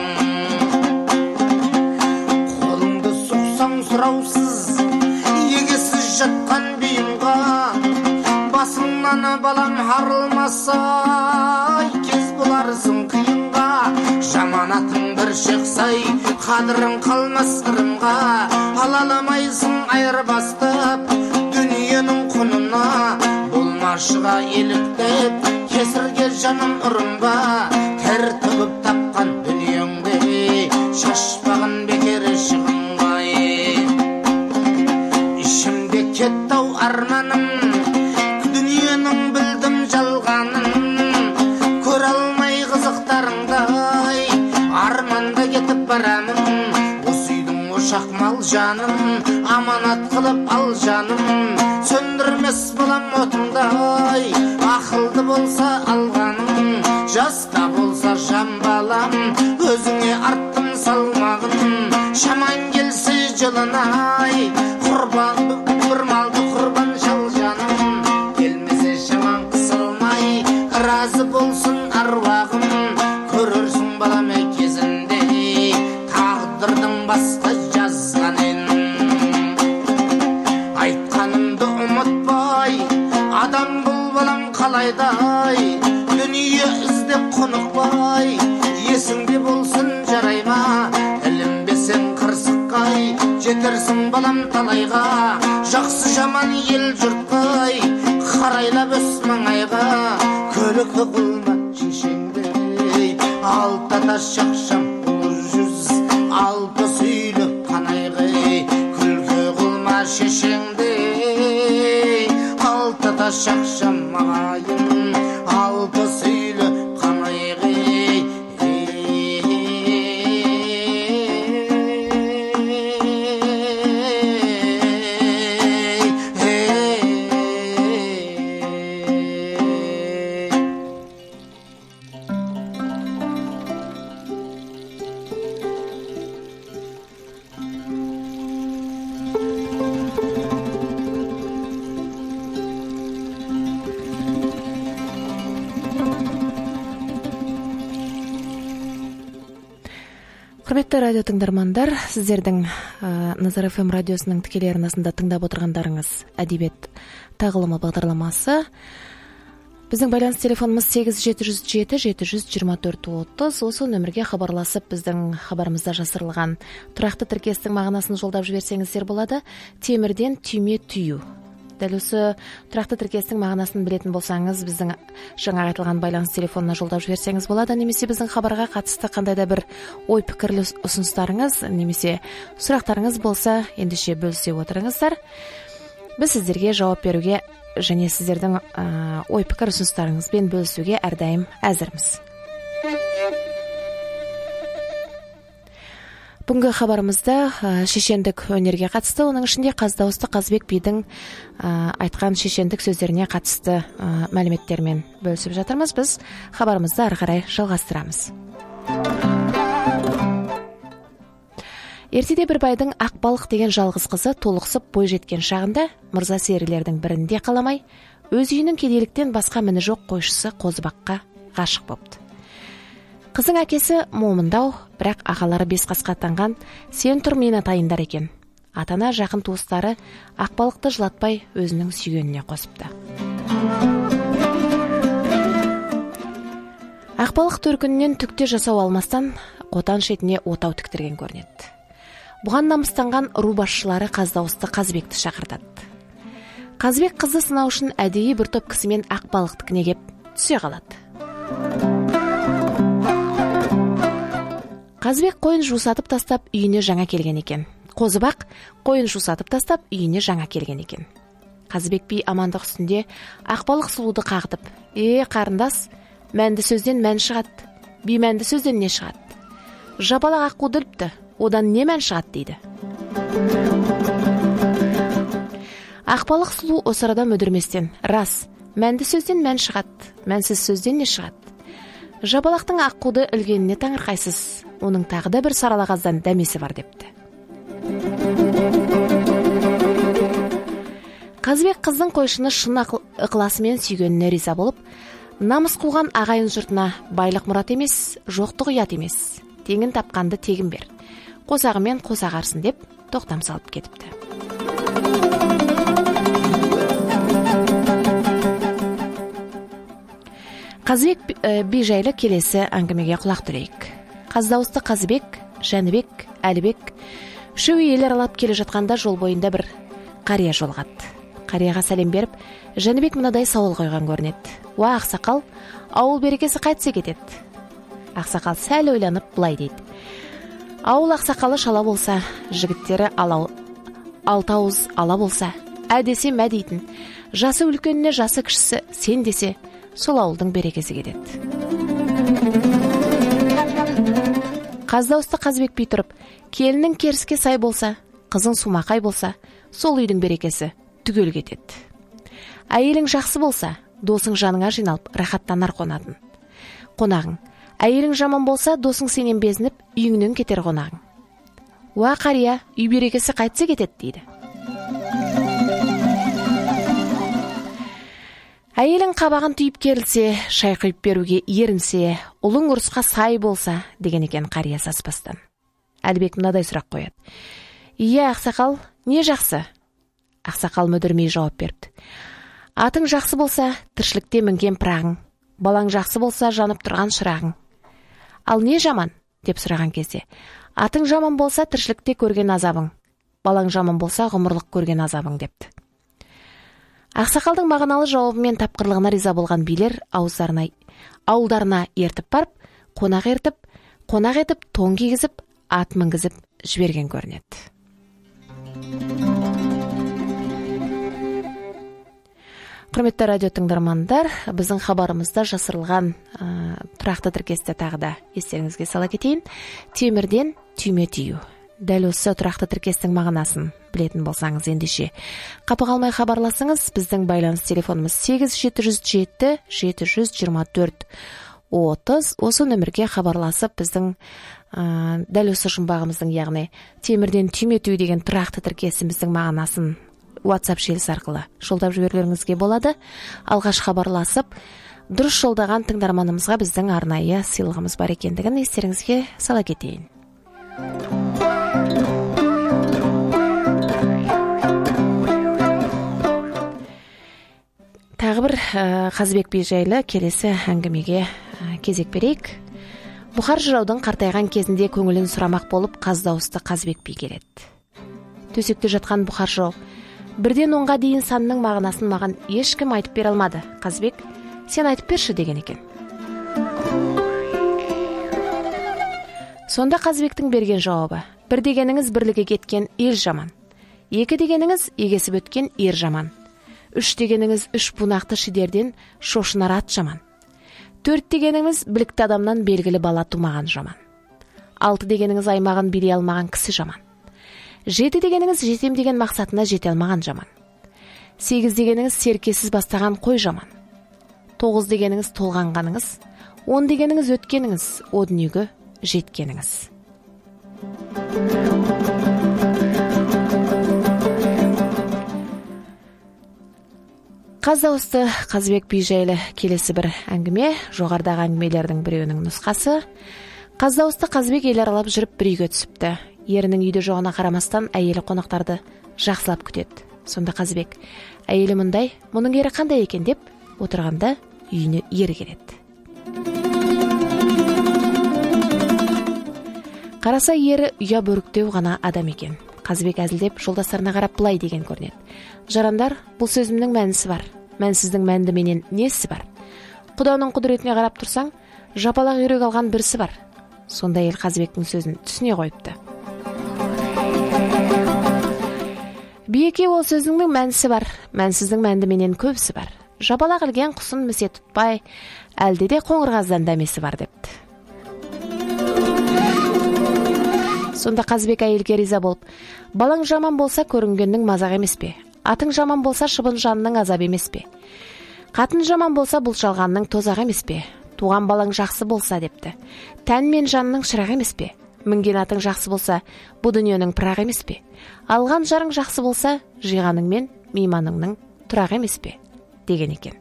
Қолыңды соқсаң сұраусыз, егесіз жатқан бейімға, басыңнан балам арылмаса кез боларсың қиынға. Жаманатың бір шықсай, қадырың қалмас ырымға. Алаламайсың айырбастап дүниенің құнына, болмашыға еліктеп кесірге жаным ұрынба. Тер төгіп тапқан дүниеңде шашпағын бекер шығынбай. Ішімде кеттау арманым, дүниенің білдім жалғанын, көр алмай қызықтарыңдай арманда кетіп барамын. Осы үйдің ошақ мал жаным, аманат қылып ал жаным, сөндірмес балам отыңдай. Ақылды болса алғаным, жаста болса жан балам, өзіңе арттым салмағын. Шаман келсе жылынай, құрбан бір малды құрбан шал жаным. Келмесе шаман қысылмай, разы болсын аруағым. Көрерсің балам кезінде тағдырдың басқа жазғанын. Айтқанымды ұмытпай, адам бұл балам қалайдай, дүние іздеп құнықпай. Есіңде болсын жарайма, ілінбесең қырсыққай, жетерсің балам талайға. Жақсы жаман ел жұртқай, қарайлап өс маңайға. Көлікті қылма шешеңдей, алтата шақшам ұлы жүз, алпы сүйлі қанайғай. Күлкі қылма шешеңдей, алтата шақшам мағайын, алпы сүйлі қанайғай. Құрметті радио тыңдармандар, сіздердің Назар эф эм радиосының тікелей арнасында тыңдап отырғандарыңыз әдебиет тағылымы бағдарламасы. Біздің байланыс телефонымыз сегіз жеті жүз жеті жеті жүз жиырма төрт отыз. Осы нөмірге хабарласып, біздің хабарымызда жасырылған тұрақты тіркестің мағынасын жолдап жіберсеңіздер болады. Темірден түйме түйу. Дәл осы тұрақты тіркестің мағынасын білетін болсаңыз, біздің жаңа айтылған байланыс телефонына жолдап жіберсеңіз болады. Немесе біздің хабарға қатысты қандай да бір ой пікірлі ұсыныстарыңыз немесе сұрақтарыңыз болса, ендеше бөлісе отырыңыздар. Біз сіздерге жауап беруге және сіздердің ой пікір ұсыныстарыңызбен бөлісуге әрдайым әзірміз. Бүгінгі хабарымызда шешендік өнерге қатысты, оның ішінде Қаздауысты Қазбек бидің айтқан шешендік сөздеріне қатысты мәліметтермен бөлісіп жатырмыз. Біз хабарымызды ары қарай жалғастырамыз. Ертеде бір байдың Ақбалық деген жалғыз қызы толықсып бой жеткен шағында мырза серілердің бірінде қаламай, өз үйінің кедейліктен басқа міні жоқ қойшысы Қозыбаққа ғашық бопты. Кыздың әкесі момындау, бірақ ағалары бес қасқа атанған, сен тұр мен атайындар екен. Атана жақын туыстары Ақбалықты жылатпай өзінің сүйгеніне қосыпты. Ақбалық төркінінен түкте жасау алмастан қотан шетіне отау тіктірген көрінеді. Бұған намыстанған ру басшылары Қаздауысты Қазбекті шақыртады. Қазбек қызды сынау үшін әдейі бір топ кісімен Ақбалықтікіне кеп түсе қалады. Қазбек қойын жусатып тастап үйіне жаңа келген екен. Қозыбақ қойын жусатып тастап үйіне жаңа келген екен. Қазбек би амандық үстінде Ақбалық сұлуды қағытып: "Е, қарындас, мәнді сөзден мән шығады. Би мәнді сөзден не шығады? Жапалақ аққуды іліпті, одан не мән шығады?" дейді. Ақбалық сұлу осы арада мүдірместен: "Рас, мәнді сөзден мән шығады, мәнсіз сөзден не шығады? Жапалақтың аққуды ілгеніне таңырқайсыз, оның тағы да бір саралағаздан дәмесі бар" депті. Қазбек қыздың қойшыны шын ықыласымен сүйгеніне риза болып, намыс қуған ағайын жұртына байлық мұрат емес, жоқтық ұят емес, теңін тапқанды тегін бер, қосағымен қосағарсын деп тоқтам салып кетіпті. Қазбек би жайлы келесі әңгімеге құлақ түрейік. Қаздауысты Қазбек, Жәнібек, Әлібек үшеуі ел аралап келе жатқанда жол бойында бір қария жолығады. Қарияға сәлем беріп, Жәнібек мынадай сауал қойған көрінеді: "Уа ақсақал, ауыл берекесі қайтсе кетеді?" Ақсақал сәл ойланып былай дейді: "Ауыл ақсақалы шала болса, жігіттері алты ауыз ала болса, ә десе мә дейтін, жасы үлкеніне жасы кішісі сен десе, сол ауылдың берекесі кетеді." Қаздауысты Қазбек би тұрып: "Келінің керіске сай болса, қызың сумақай болса, сол үйдің берекесі түгел кетеді. Әйелің жақсы болса, досың жаныңа жиналып, рахаттанар қонатын. Қонағың. Әйелің жаман болса, досың сенен безініп, үйіңнен кетер қонағың. Уа қария, үй берекесі қайтсе кетеді" дейді. Әйелің қабағын түйіп керілсе, шай құйып беруге ерінсе, ұлың ұрысқа сай болса деген екен қария саспастан. Әлібек мынадай сұрақ қояды: "Ие, ақсақал, не жақсы?" Ақсақал мүдірмей жауап беріпті: "Атың жақсы болса, тіршілікте мінген пырағың, балаң жақсы болса, жанып тұрған шырағың. Ал не жаман?" деп сұраған кезде: "Атың жаман болса, тіршілікте көрген азабың, балаң жаман болса, ғұмырлық көрген азабың" депті. Ақсақалдың мағыналы жауабымен тапқырлығына риза болған билер ауыздарына, ауылдарына ертіп барып, қонақ ертіп, қонақ етіп, тон кигізіп, ат мінгізіп жіберген көрінеді. Құрметті радио тыңдармандар, біздің хабарымызда жасырылған ә, тұрақты тіркесті тағы да естеріңізге сала кетейін. Темірден түйме тию. Дәл осы тұрақты тіркестің мағынасын білетін болсаңыз ендеше қапы қалмай хабарласыңыз. Біздің байланыс телефонымыз сегіз жеті жүз жеті жеті жүз жиырма төрт отыз. Осы нөмірге хабарласып біздің ә, дәл осы жұмбағымыздың, яғни темірден түйме тию деген тұрақты тіркесіміздің мағынасын WhatsApp желісі арқылы жолдап жіберлеріңізге болады. Алғаш хабарласып, дұрыс жолдаған тыңдарманымызға біздің арнайы сыйлығымыз бар екендігін естеріңізге сала кетейін. Тағы бір Қазбек би жайлы келесі әңгімеге кезек берейік. Бұхар жыраудың қартайған кезінде көңілін сұрамақ болып Қаздауысты Қазбек би келеді. Төсекте жатқан Бұхар жырау: "Бірден онға дейін санның мағынасын маған ешкім айтып бере алмады. Қазбек, сен айтып берші" деген екен. Сонда Қазбектің берген жауабы: "Бір дегеніңіз бірлігі кеткен ел жаман. Екі дегеніңіз егесіп өткен ер жаман. Үш дегеніңіз үш бунақты шидерден шошынар ат жаман. Төрт дегеніңіз білікті адамнан белгілі бала тумаған жаман. Алты дегеніңіз аймағын билей алмаған кісі жаман. Жеті дегеніңіз жетем деген мақсатына жете алмаған жаман. Сегіз дегеніңіз серкесіз бастаған қой жаман. Тоғыз дегеніңіз толғанғаныңыз. Он дегеніңіз өткеніңіз, о дүниеге жеткеніңіз." Қаз дауысты Қазбек би жайлы келесі бір әңгіме, жоғарыдағы әңгімелердің біреуінің нұсқасы. Қаз дауысты Қазбек ел аралап жүріп бір үйге түсіпті. Ерінің үйде жоғына қарамастан әйелі қонақтарды жақсылап күтеді. Сонда Қазбек, әйелі мұндай, мұның ері қандай екен деп отырғанда үйіне ері келеді. Қараса ері ұя бөріктеу ғана адам екен. Қазбек әзілдеп жолдастарына қарап былай деген көрінеді. Жарандар, бұл сөзімнің мәнісі бар. Мәнсіздің мәнді менен несі бар? Құданың құдіретіне қарап тұрсаң, жапалақ үйрек алған бірісі бар. Сонда ел Қазбектің сөзін түсіне қойыпты. Биеке, ол сөзіңнің мәнісі бар. Мәнсіздің мәнді менен көбісі бар. Жапалақ ілген құсын місе тұтпай, әлде де қоңырғаздан дәмесі бар депті. Сонда Қазбек әйелге риза болып, балаң жаман болса көрінгеннің мазақ емес пе? Атың жаман болса шыбын жанның азап емес пе? Қатын жаман болса бұл жалғанның тозақ емес пе? Туған балаң жақсы болса депті. Тән мен жанның шырақ емес пе? Мінген атың жақсы болса, бұл дүниенің пырақ емес пе? Алған жарың жақсы болса, жиғаның мен мейманыңның тұрақ емес пе? Деген екен.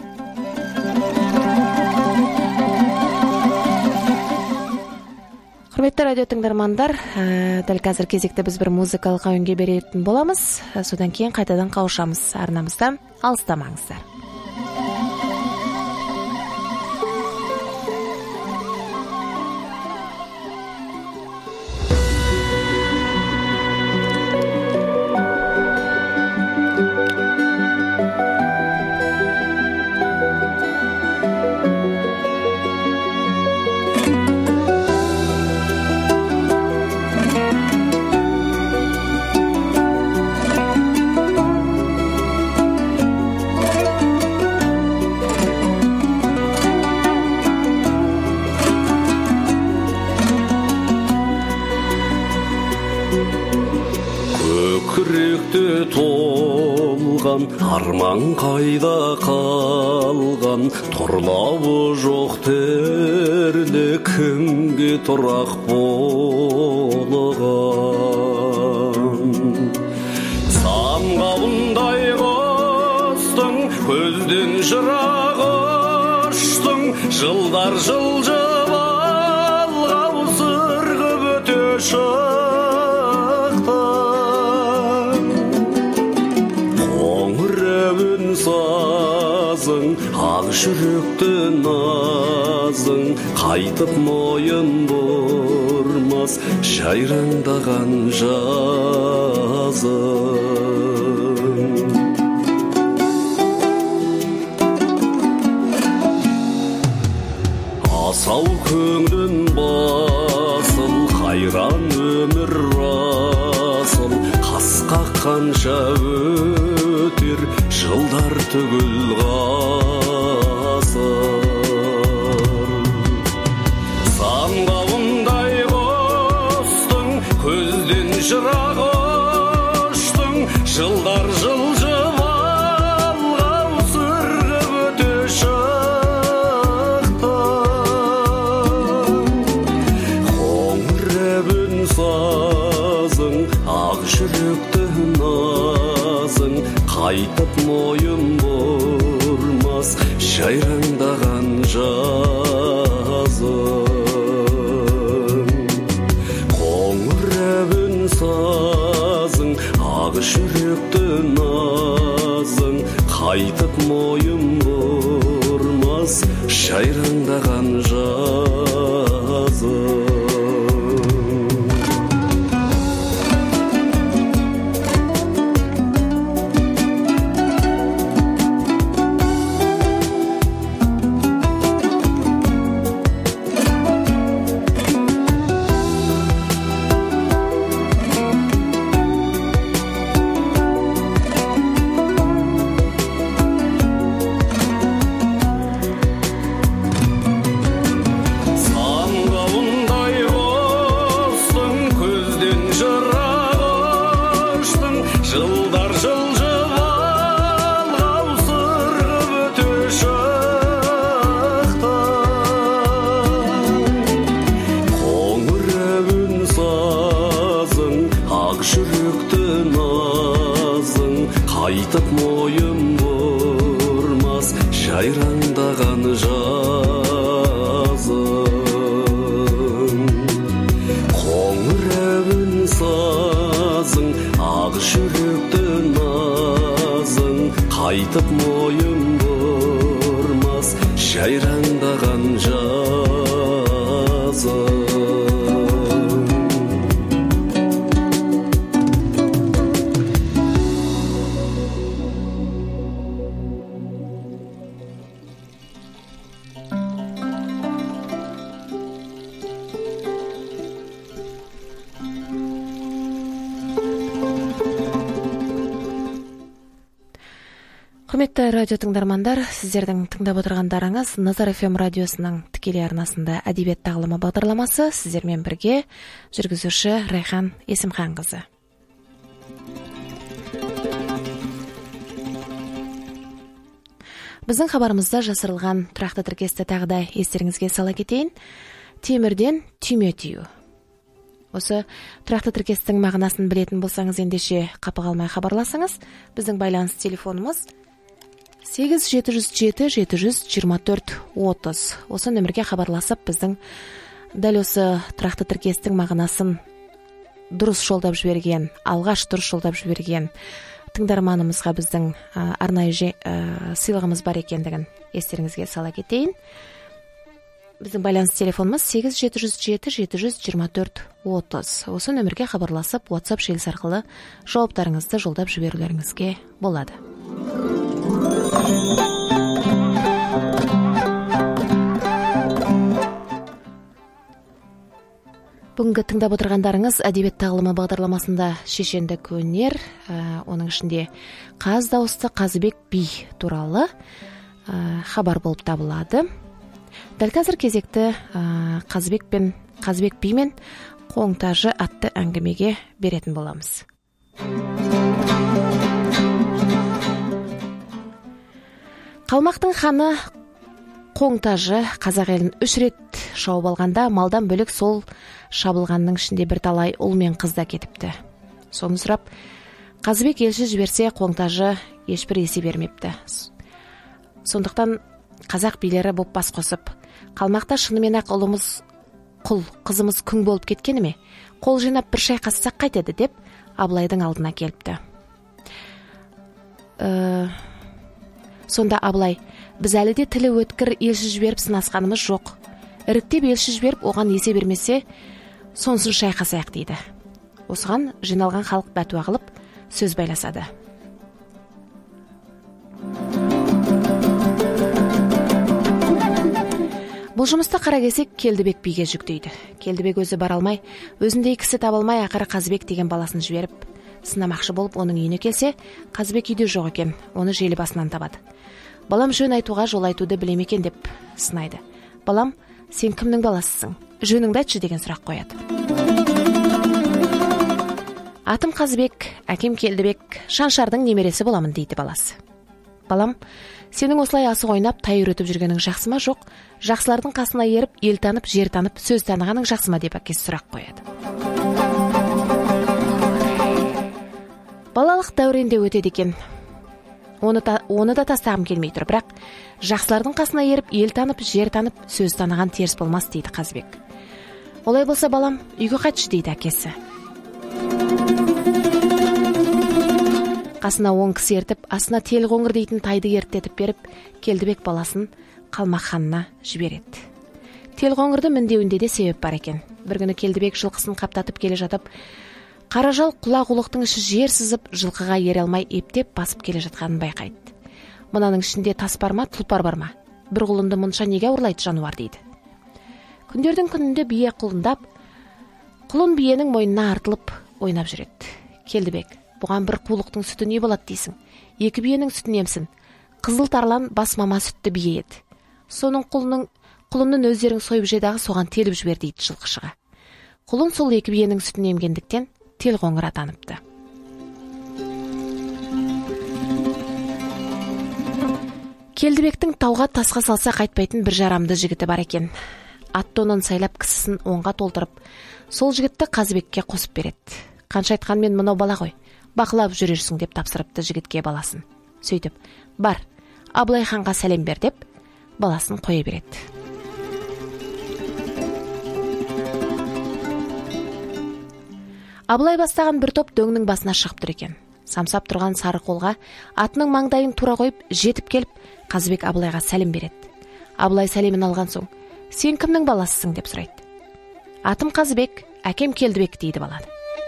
Құрметті радио тыңдармандар, дәл қазір кезекте біз бір музыкалық әуенге беретін боламыз. Содан кейін қайтадан қауышамыз. Арнамыздан алыстамаңыздар. Арман қайда қалған, тұрлауы жоқ тірлік кімге тұрақ болған. Самғауындай қостың, көзден жырақ ұштың, жылдар жылжып алғау сырғып өте сазың, ақ жүректі назың, қайтып мойын бұрмас, жайраңдаған жазың. Асау көңлін басыл, қайран өмір расыл, қасқа қанша өтер, жылдар түгіл ғасыр. Самғауындай қостың, көзден жырақ ұштың, жылдар жылжып алғау сырғып өте шықтың. Қоңыр әбін сазың, ақ жүректі назың, қайтып мойын бұрмас, жайраңдаған жазың. Қоңыр әбін сазың, ақ жүректі назың, қайтып мойын бұрмас, жайраңдаған жазың. Ақ жүректі назың, қайтып мойын бұл жайраңдаған жазың, қоңыр әуен сазың, ақ жүректі назың, қайтып мойын бұрмас жайраңдаған жазың. Құрметті радио тыңдармандар, сіздердің тыңдап отырғандарыңыз Назар эф эм радиосының тікелей арнасында әдебиет тағылымы бағдарламасы. Сіздермен бірге жүргізуші Райхан Есімханқызы. Біздің хабарымызда жасырылған тұрақты тіркесті тағы да естеріңізге сала кетейін. Темірден түйме тию. Осы тұрақты тіркестің мағынасын білетін болсаңыз, ендеше қапы қалмай хабарласыңыз. Біздің байланыс телефонымыз сегіз жеті жүз жеті жеті жүз жиырма төрт отыз. Осы нөмірге хабарласып, біздің дәл осы тұрақты тіркестің мағынасын дұрыс жолдап жіберген, алғаш дұрыс жолдап жіберген тыңдарманымызға біздің арнайы сыйлығымыз бар екендігін естеріңізге сала кетейін. Біздің байланыс телефонымыз сегіз жеті жүз жеті жеті жүз жиырма төрт отыз. Осы нөмірге хабарласып, WhatsApp желісі арқылы жауаптарыңызды жолдап жіберулеріңізге болады. Бүгінгі тыңдап отырғандарыңыз әдебиет тағылымы бағдарламасында шешендік өнер, ә, оның ішінде қаз дауысты Қазыбек би туралы ә, хабар болып табылады. Дәл қазір кезекті ә, Қазыбек пен Қазыбек би мен Қоңтажы атты әңгімеге беретін боламыз. Қалмақтың ханы Қоңтажы қазақ елін үш рет шауып алғанда, малдан бөлек сол шабылғанның ішінде бір талай ұл мен қыз да кетіпті. Соны сұрап, Қазыбек елші жіберсе, Қоңтажы ешбір есе бермепті. Сондықтан қазақ билері боп бас қосып, қалмақта шынымен ақ ұлымыз құл, қызымыз күң болып кеткені ме? Қол жинап бір шайқассақ қайтеді деп, Абылайдың алдына келіпті. Ә... Сонда Абылай, біз әлі де тілі өткір елші жіберіп сынасқанымыз жоқ. Іріктеп елші жіберіп, оған есе бермесе, сонсын шайқасайық дейді. Осыған жиналған халық бәтуа қылып, сөз байласады. Бұл жұмысты Қаракесек Келдібек биге жүктейді. Келдібек өзі бара алмай, өзіндей кісі таба алмай, ақыры Қазыбек деген баласын жіберіп, сынамақшы болып оның үйіне келсе, Қазыбек үйде жоқ екен, оны желі басынан табады. Балам жөн айтуға жол айтуды білем екен деп сынайды. Балам, сен кімнің баласысың? Жөніңді айтшы деген сұрақ қояды. Атым Қазыбек, әкем Келдібек, Шаншардың немересі боламын дейді баласы. Балам, сенің осылай асық ойнап, тай үйретіп жүргенің жақсы ма, жоқ? Жақсылардың қасына еріп, ел танып, жер танып, сөз танығаның жақсы ма деп әкесі сұрақ қояды. Балалық дәуренде өтеді екен. Оны, та, оны да тастағым келмей тұр, бірақ жақсылардың қасына еріп, ел танып, жер танып, сөз таныған теріс болмас дейді Қазыбек. Олай болса балам, үйге қайтшы дейді әкесі. Қасына он кісі ертіп, асына тел қоңыр дейтін тайды ертетіп беріп, Келдібек баласын Қалмақ ханына жібереді. Тел қоңырды міндеуінде де себеп бар екен. Бір күні Келдібек жылқысын қаптатып келе жатып, Қаражал құла-құлықтың іші жер сызып, жылқыға ере алмай ептеп басып келе жатқанын байқайды. Мынаның ішінде тас бар ма, тұлпар бар ма? Бір құлынды мұнша неге ұрлайды жануар дейді. Күндердің күнінде бие құлындап, құлын биенің мойнына артылып ойнап жүреді. Келдібек, бұған бір қулықтың сүті не болады дейсің? Екі биенің сүтін емсін. Қызыл тарлан бас мама сүтті бие еді. Соның құлының құлынның өздерің сойып жедағы соған теліп жібер дейді жылқышыға. Құлын сол екі биенің сүтін емгендіктен тел қоңыр атаныпты. Келдібектің тауға тасқа салса қайтпайтын бір жарамды жігіті бар екен. Ат-тонын сайлап кісісін оңға толтырып, сол жігітті Қазыбекке қосып береді. Қанша айтқанмен мынау бала ғой, бақылап жүрерсің деп тапсырыпты жігітке баласын. Сөйтіп, бар, Абылай ханға сәлем бер деп баласын қоя береді. Абылай бастаған бір топ дөңнің басына шығып тұр екен. Самсап тұрған сары қолға атының маңдайын тура қойып жетіп келіп, Қазыбек Абылайға сәлем береді. Абылай сәлемін алған соң, сен кімнің баласысың деп сұрайды. Атым Қазыбек, әкем Келдібек дейді бала.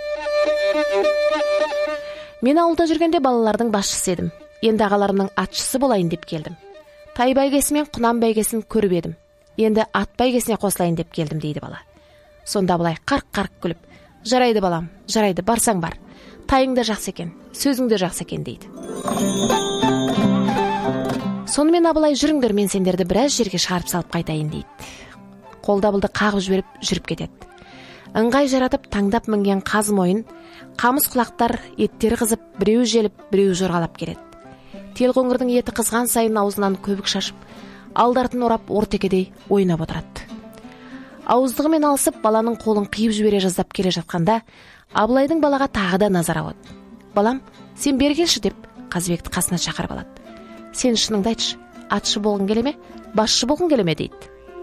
Мен ауылда жүргенде балалардың басшысы едім. Енді ағаларымның атшысы болайын деп келдім. Тай бәйгесі мен құнан бәйгесін көріп едім. Енді ат бәйгесіне қосылайын деп келдім дейді бала. Сонда Абылай қарқ-қарқ күліп, жарайды балам, жарайды, барсаң бар. Тайың да жақсы екен, сөзің де жақсы екен дейді. Сонымен Абылай жүріңдер, мен сендерді біраз жерге шығарып салып қайтайын дейді. Қолдабылды қағып жіберіп жүріп кетеді. Ыңғай жаратып таңдап мінген қаз мойын, қамыс құлақтар еттері қызып, біреу желіп, біреу жорғалап келеді. Тел қоңырдың еті қызған сайын аузынан көбік шашып, алдартын орап ортекедей ойнап отырады. Ауыздығымен алысып, баланың қолын қиып жібере жаздап келе жатқанда, Абылайдың балаға тағы да назар ауады. Балам, сен бері келші деп Қазыбекті қасына шақырып алады. Сен шыныңды айтшы, атшы болғың келе ме, басшы болғың келе ме дейді.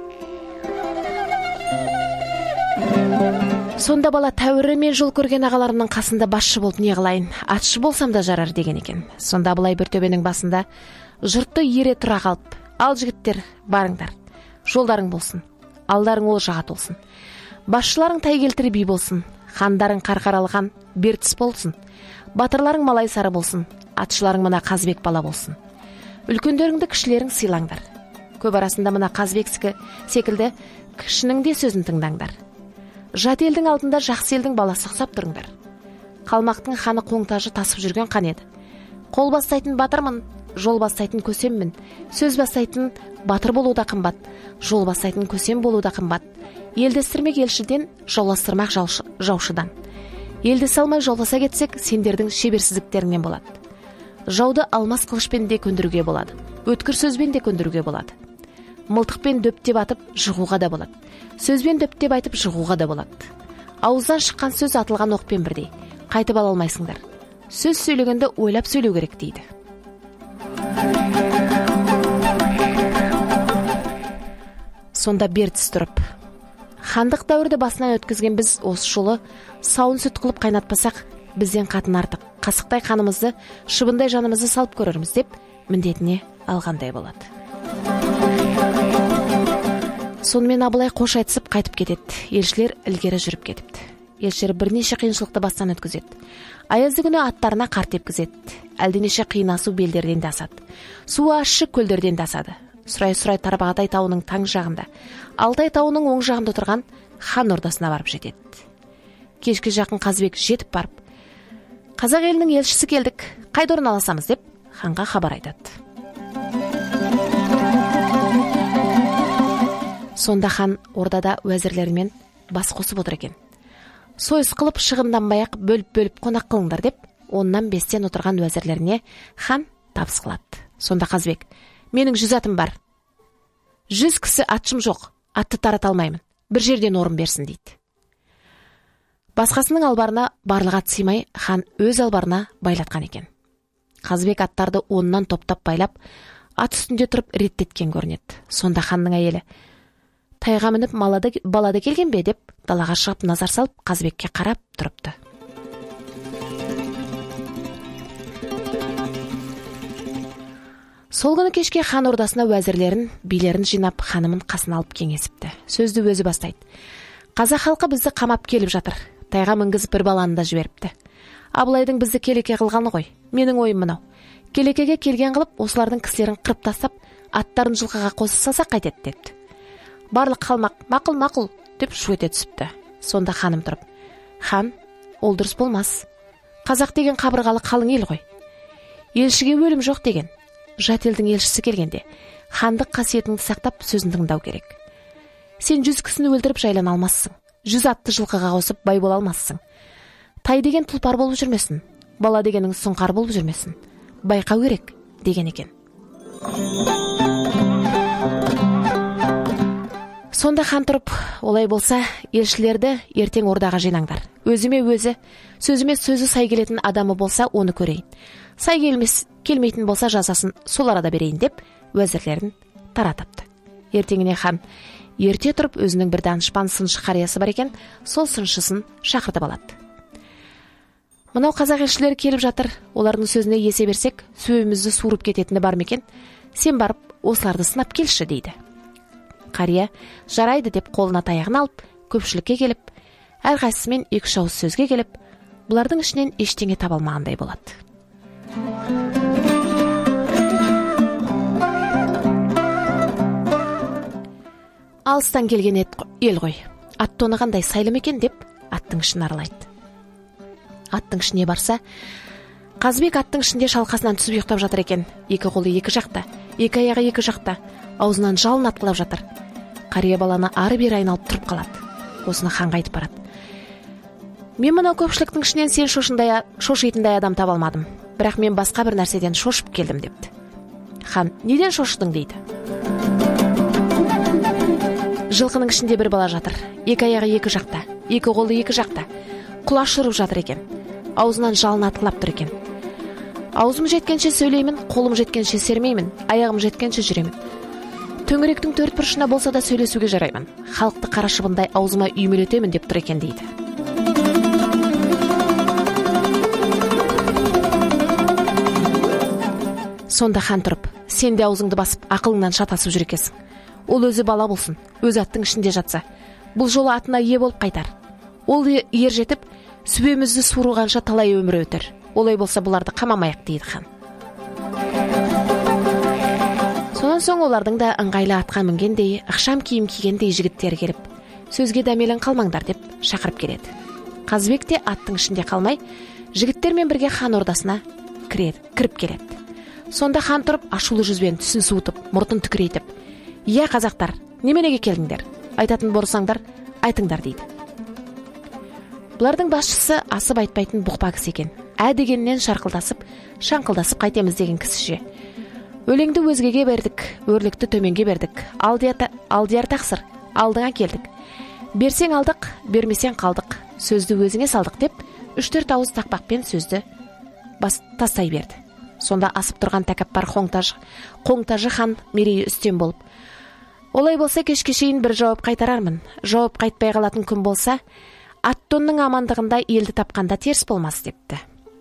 Сонда бала тәуірі мен жол көрген ағаларымның қасында басшы болып не қылайын, атшы болсам да жарар деген екен. Сонда Абылай бір төбенің басында жұртты ере тұра қалып, ал жігіттер, барыңдар, жолдарың болсын, алдарың ол жағат болсын, басшыларың тай келтірі би болсын, хандарың қарқаралған бертіс болсын, батырларың малай сары болсын, атшыларың мына Қазыбек бала болсын. Үлкендеріңді кішілерің сыйлаңдар. Көп арасында мына Қазыбексікі секілді кішінің де сөзін тыңдаңдар. Жат елдің алдында жақсы елдің баласы ұқсап тұрыңдар. Қалмақтың ханы қоңтажы тасып жүрген қан еді. Қол бастайтын батырмын, жол бастайтын көсеммін. Сөз бастайтын батыр болу да қымбат, жол бастайтын көсем болу да қымбат. Елдестірмек елшіден, жауластырмақ жаушыдан. Елді салмай жолдаса кетсек, сендердің шеберсіздіктеріңнен болады. Жауды алмас қылышпен де көндіруге болады, өткір сөзбен де көндіруге болады. Мылтықпен дөптеп атып жығуға да болады. Сөзбен дөптеп айтып жығуға да болады. Ауыздан шыққан сөз атылған оқпен бірдей. Қайтып ала алмайсыңдар. Сөз сөйлегенде ойлап сөйлеу керек дейді. Сонда Бертіс тұрып, хандық дәуірді басынан өткізген біз осы жолы сауын сүт қылып қайнатпасақ, бізден қатын артық, қасықтай қанымызды, шыбындай жанымызды салып көрерміз деп міндетіне алғандай болады. Сонымен Абылай қош айтысып қайтып кетеді. Елшілер ілгері жүріп кетіпті. Елшілер бірнеше қиыншылықты бастан өткізеді. Аязды күні аттарына қар тепкізеді. Әлденеше қиын асу белдерден де асады. Суы ащы көлдерден де асады. Сұрай-сұрай Тарбағатай тауының таң жағында, Алтай тауының оң жағында отырған хан ордасына барып жетеді. Кешке жақын Қазыбек жетіп барып, қазақ елінің елшісі келдік, қайда орналасамыз деп ханға хабар айтады. Сонда хан ордада уәзірлерімен бас қосып отыр екен. Сойыс қылып шығынданбай-ақ бөліп-бөліп қонақ қылыңдар деп, оннан бестен отырған уәзірлеріне хан табыс қылады. Сонда Қазыбек, менің жүз атым бар. Жүз кісі атшым жоқ, атты тарата алмаймын. Бір жерден орын берсін дейді. Басқасының албарына барлық ат сыймай, хан өз албарына байлатқан екен. Қазыбек аттарды оннан топтап байлап, ат үстінде тұрып реттеткен көрінеді. Сонда ханның әйелі, тайға мініп балады келген бе деп далаға шығып назар салып Қазыбекке қарап тұрыпты. Сол күні кешке хан ордасына уәзірлерін, билерін жинап, ханымын қасына алып кеңесіпті. Сөзді өзі бастайды. Қазақ халқы бізді қамап келіп жатыр. Тайға мінгізіп бір баланы да жіберіпті. Абылайдың бізді келеке қылғаны ғой. Менің ойым мынау. Келекеге келген қылып, осылардың кісілерін қырып тастап, аттарын жылқыға қосып салсақ қайтеді депті. Барлық қалмақ, мақұл-мақұл деп шу ете түсіпті. Сонда ханым тұрып, хан, ол дұрыс болмас. Қазақ деген қабырғалы қалың ел ғой. Елшіге өлім жоқ деген. Жат елдің елшісі келгенде, хандық қасиетіңді сақтап сөзін тыңдау керек. Сен жүз кісіні өлтіріп жайлана алмассың. Жүз атты жылқыға қосып бай бола алмассың. Тай деген тұлпар болып жүрмесін. Бала дегенің сұңқар болып жүрмесін. Байқау керек деген екен. Сонда хан тұрып, олай болса, елшілерді ертең ордаға жинаңдар. Өзіме өзі, сөзіме сөзі сай келетін адамы болса, оны көрейін. сай келмес келмейтін болса жазасын сол арада берейін деп уәзірлерін таратыпты. Ертеңіне хан ерте тұрып өзінің бір данышпан сыншы қариясы бар екен, сол сыншысын шақыртып алады. Мынау қазақ елшілері келіп жатыр, олардың сөзіне есе берсек, сөйімізді суырып кететіні бар мекен? Сен барып осыларды сынап келші дейді. Қария жарайды деп қолына таяғын алып, көпшілікке келіп, әрқайсысымен екі-үш ауыз сөзге келіп, бұлардың ішінен ештеңе таба алмағандай болады. Алыстан келген ел ғой, ат тоны қандай сайлы екен деп аттың ішін аралайды. Аттың ішіне барса, Қазыбек аттың ішінде шалқасынан түсіп ұйықтап жатыр екен. Екі қолы екі жақта, екі аяғы екі жақта, аузынан жалын атқылап жатыр. Қария баланы ары-бері айналып тұрып қалады. Осыны ханға айтып барады. Мен мынау көпшіліктің ішінен сен шошындай, шошитындай адам таба алмадым. Бірақ мен басқа бір нәрседен шошып келдім депті. Хан, неден шошыдың дейді. Жылқының ішінде бір бала жатыр. Екі аяғы екі жақта, екі қолы екі жақта. Құлаш ұрып жатыр екен. Аузынан жалын атқылап тұр екен. Аузым жеткенше сөйлеймін, қолым жеткенше сермеймін, аяғым жеткенше жүремін. Төңіректің төрт бұрышына болса да сөйлесуге жараймын. Халықты қара шыбындай аузыма үймелетемін деп тұр екен дейді. Сонда хан тұрып, сен де аузыңды басып, ақылыңнан шатасып жүр екенсің. Ол өзі бала болсын, өз аттың ішінде жатса, бұл жолы атына ие болып қайтар. Ол ер жетіп, сүбемізді суырғанша талай өмір өтер. Олай болса бұларды қамамайық дейді хан. Сонан соң олардың да ыңғайлы атқа мінгендей, ықшам киім кигендей жігіттер келіп, сөзге дәмелін қалмаңдар деп шақырып келеді. Қазыбек те аттың ішінде қалмай, жігіттермен бірге хан ордасына кіреді, кіріп келеді. Сонда хан тұрып, ашулы жүзбен түсін суытып, мұртын түкірейтіп, «Иә, қазақтар, неменеге келдіңдер? Айтатын болсаңдар, айтыңдар» дейді. Бұлардың басшысы асып айтпайтын бұқпа кісі екен. Ә дегеннен шарқылдасып, шаңқылдасып қайтеміз деген кісіше. Өлеңді өзгеге бердік, өрлікті төменге бердік. Алдияр тақсыр, алдыңа келдік. Берсең алдық, бермесең қалдық. Сөзді өзіңе салдық деп, үш-төрт ауыз тақпақпен сөзді бас тастай берді. Сонда асып тұрған тәкаппар қоңтажы, қоңтажы хан мерейі үстем болып, олай болса кешке шейін бір жауап қайтарармын. Жауап қайтпай қалатын күн болса, аттонның амандығында елді тапқанда теріс болмас депті.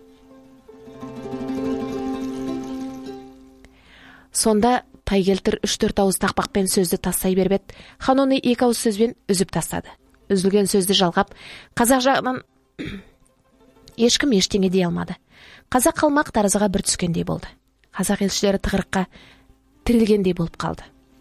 Сонда тай келтір үш-төрт ауыз тақпақпен сөзді тастай бербет, хан оны екі ауыз сөзбен үзіп тастады. Үзілген сөзді жалғап, қазақ жағынан ешкім ештеңе дей алмады. Қазақ қалмақ таразыға бір түскендей болды. Қазақ елшілері тығырыққа тірелгендей болып қалды.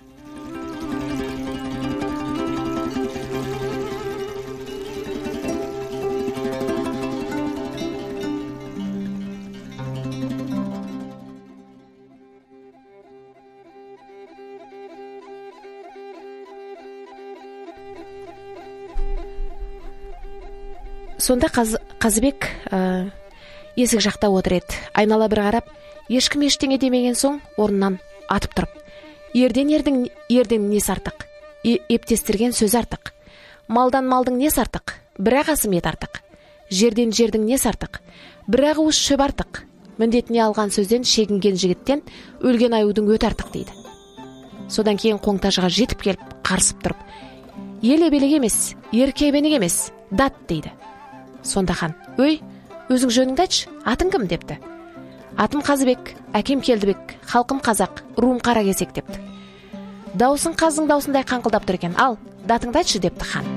Сонда қаз, Қазыбек ә, есік жақта отыр еді. Айнала бір қарап, ешкім ештеңе демеген соң орнынан атып тұрып, ерден ердің ердің несі артық, е, ептестірген сөз артық, малдан малдың несі артық, бірақ асым ет артық, жерден жердің несі артық, бірақ уыс шөп артық, міндетіне алған сөзден шегінген жігіттен өлген аюдың өт артық дейді. Содан кейін қоңтажыға жетіп келіп, қарсып тұрып, ел ебелек емес, еркебенек емес, дат дейді. Сонда хан, өй, өзің жөніңді айтшы, атың кім депті. Атым Қазыбек, әкем Келдібек, халқым қазақ, руым Қаракесек депті. Даусын қаздың даусындай қаңқылдап тұр екен. Ал, датыңды айтшы депті хан.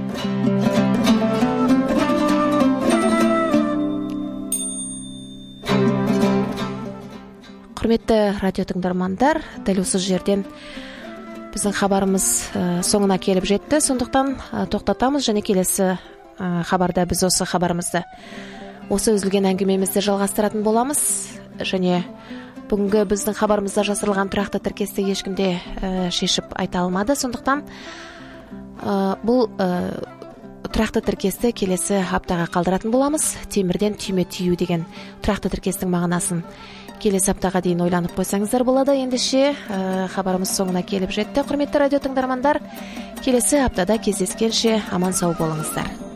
Құрметті радио тыңдармандар, дәл осы жерден біздің хабарымыз соңына келіп жетті. Сондықтан тоқтатамыз және келесі хабарда біз осы хабарымызды, осы үзілген әңгімемізді жалғастыратын боламыз. Және бүгінгі біздің хабарымызда жасырылған тұрақты тіркесті ешкімде ә, шешіп айта алмады. Сондықтан ә, бұл ә, тұрақты тіркесті келесі аптаға қалдыратын боламыз. Темірден түйме тию деген тұрақты тіркестің мағынасын келесі аптаға дейін ойланып қойсаңыздар болады. Ендеше ә, хабарымыз соңына келіп жетті. Құрметті радио тыңдармандар, келесі аптада кездескенше аман сау болыңыздар.